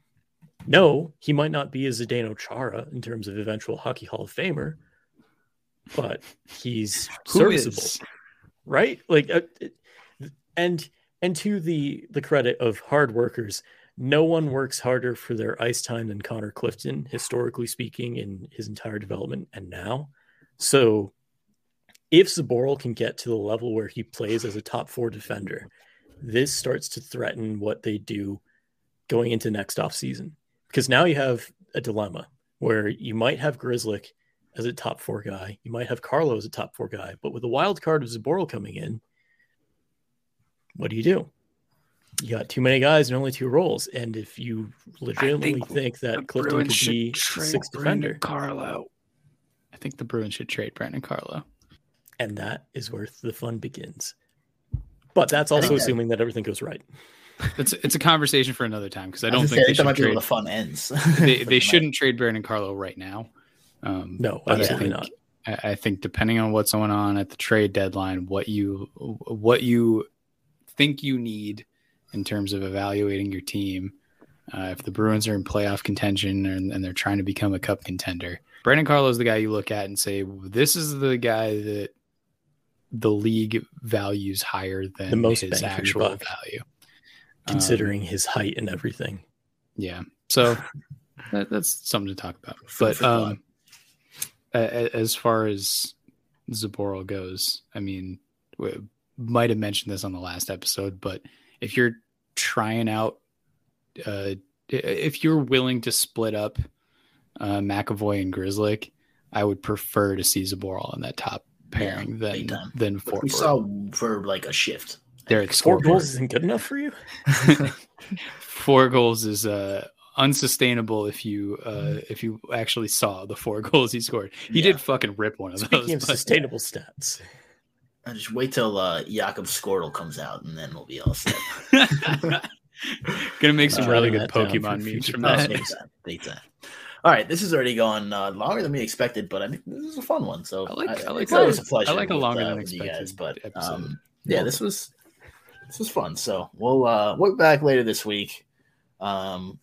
No, he might not be a Zdeno Chara in terms of eventual Hockey Hall of Famer, but he's serviceable, is? Right? Like, uh, and and to the the credit of hard workers, no one works harder for their ice time than Connor Clifton, historically speaking, in his entire development and now. So, if Zboril can get to the level where he plays as a top four defender, this starts to threaten what they do going into next off season, because now you have a dilemma where you might have Grzelcyk as a top four guy, you might have Carlo as a top four guy, but with the wild card of Zboril coming in, what do you do? you got too many guys and only two roles. And if you legitimately think think the that Clifton Bruins could should be trade sixth Brandon defender, Carlo. I think the Bruins should trade Brandon Carlo. and that is where the fun begins. But that's also that- assuming that everything goes right. It's it's a conversation for another time because I I don't was think gonna say, they I think that should might be where trade. the fun ends. They For they the shouldn't trade Brandon Carlo right now. Um, No, but I absolutely think not. I I think depending on what's going on at the trade deadline, what you what you think you need in terms of evaluating your team, uh, if the Bruins are in playoff contention and, and they're trying to become a cup contender, Brandon Carlo is the guy you look at and say, this is the guy that the league values higher than The most his bang for your actual buck. value. Considering Um, his height and everything. yeah. So that, that's something to talk about. Food But for thought. um, a- a- as far as Zaboral goes, I mean, we might have mentioned this on the last episode, but if you're trying out, uh, if you're willing to split up uh, McAvoy and Grzelcyk, I would prefer to see Zaboral in that top pairing Yeah, big than time. than Which for we saw for like a shift. Derek Four Scorpion. goals isn't good enough for you? Four goals is uh, unsustainable if you uh, if you actually saw the four goals he scored. He Yeah. did fucking rip one of Speaking those. of but- sustainable stats, I just wait till uh, Jakob Skortel comes out, and then we'll be all set. Gonna make some Uh, really writing good that down for Pokemon memes future from Oh, that. big time, big time. All right, this has already gone uh, longer than we expected, but I think this is a fun one. So I like- I like it's always a that. pleasure. I like a with, longer uh, than with you expected guys, but episode. um, yeah, this was this was fun. So we'll uh, we'll be back later this week. Um,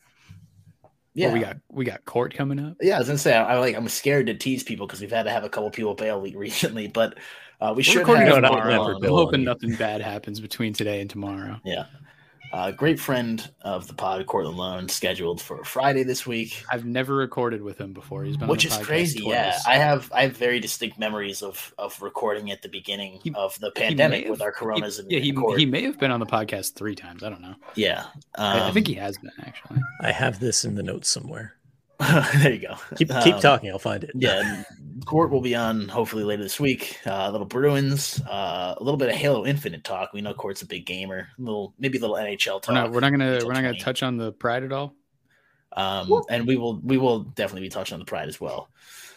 yeah, Well, we got we got court coming up. yeah. I was gonna say I, I like I'm scared to tease people because we've had to have a couple people bail recently, but uh, we We're should recording have No, not tomorrow. never I'm bail on hoping you. nothing bad happens between today and tomorrow. Yeah. Uh, great friend of the pod, Cortland Lone, scheduled for Friday this week, I've never recorded with him before. He's been which on the is podcast crazy. twice. Yeah, I have I have very distinct memories of of recording at the beginning He- of the He may pandemic with have- our coronas. he- and yeah, he, and court. he may have been on the podcast three times. I don't know. yeah. I, I Um, think he has been actually. I have this in the notes somewhere. there you go. Keep keep Um, talking, I'll find it. Yeah, and Court will be on hopefully later this week. Uh, a little Bruins, uh, a little bit of Halo Infinite talk. We know Court's a big gamer. A little, maybe a little N H L talk. We're not we're not gonna N H L we're not gonna twenty. touch on the Pride at all. Um, and we will we will definitely be touching on the Pride as well.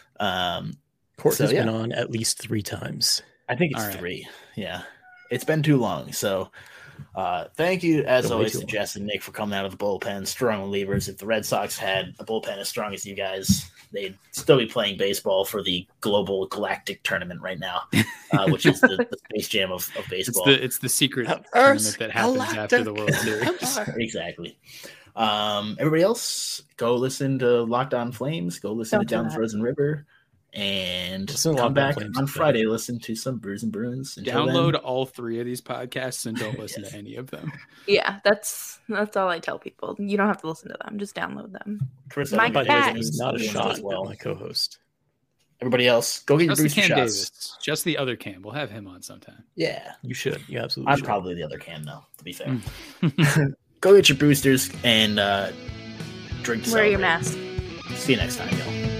Um, Court So, has yeah. been on at least three times. I think it's All right. three. Yeah, it's been too long. So, uh, thank you as Been way always too to long. Jess and Nick for coming out of the bullpen, strong relievers. If the Red Sox had a bullpen as strong as you guys, they'd still be playing baseball for the global galactic tournament right now, uh, which is the, the Space Jam of, of It's baseball. the it's the secret The tournament first that happens after the galactic World Series. Exactly. Um, everybody else, go listen to Locked On Flames. Go listen Don't to Down do the that. Frozen River. And Listen to come Locked On back Flames on today. Friday. Listen to some Brews and Bruins. Until then- Download all three of these podcasts and don't listen Yes. to any of them. Yeah, that's that's all I tell people. You don't have to listen to them; just download them. Chris, My I By think the way, cat. that was not a doing shot as well. at my co-host. Everybody else, go get your Just the booster Cam shots. Davis. Just the other Cam. We'll have him on sometime. Yeah, You should. You absolutely I'm should. probably the other Cam though. To be fair, Mm. go get your boosters and uh, drink. To Wear your celebrate. mask. See you next time, y'all.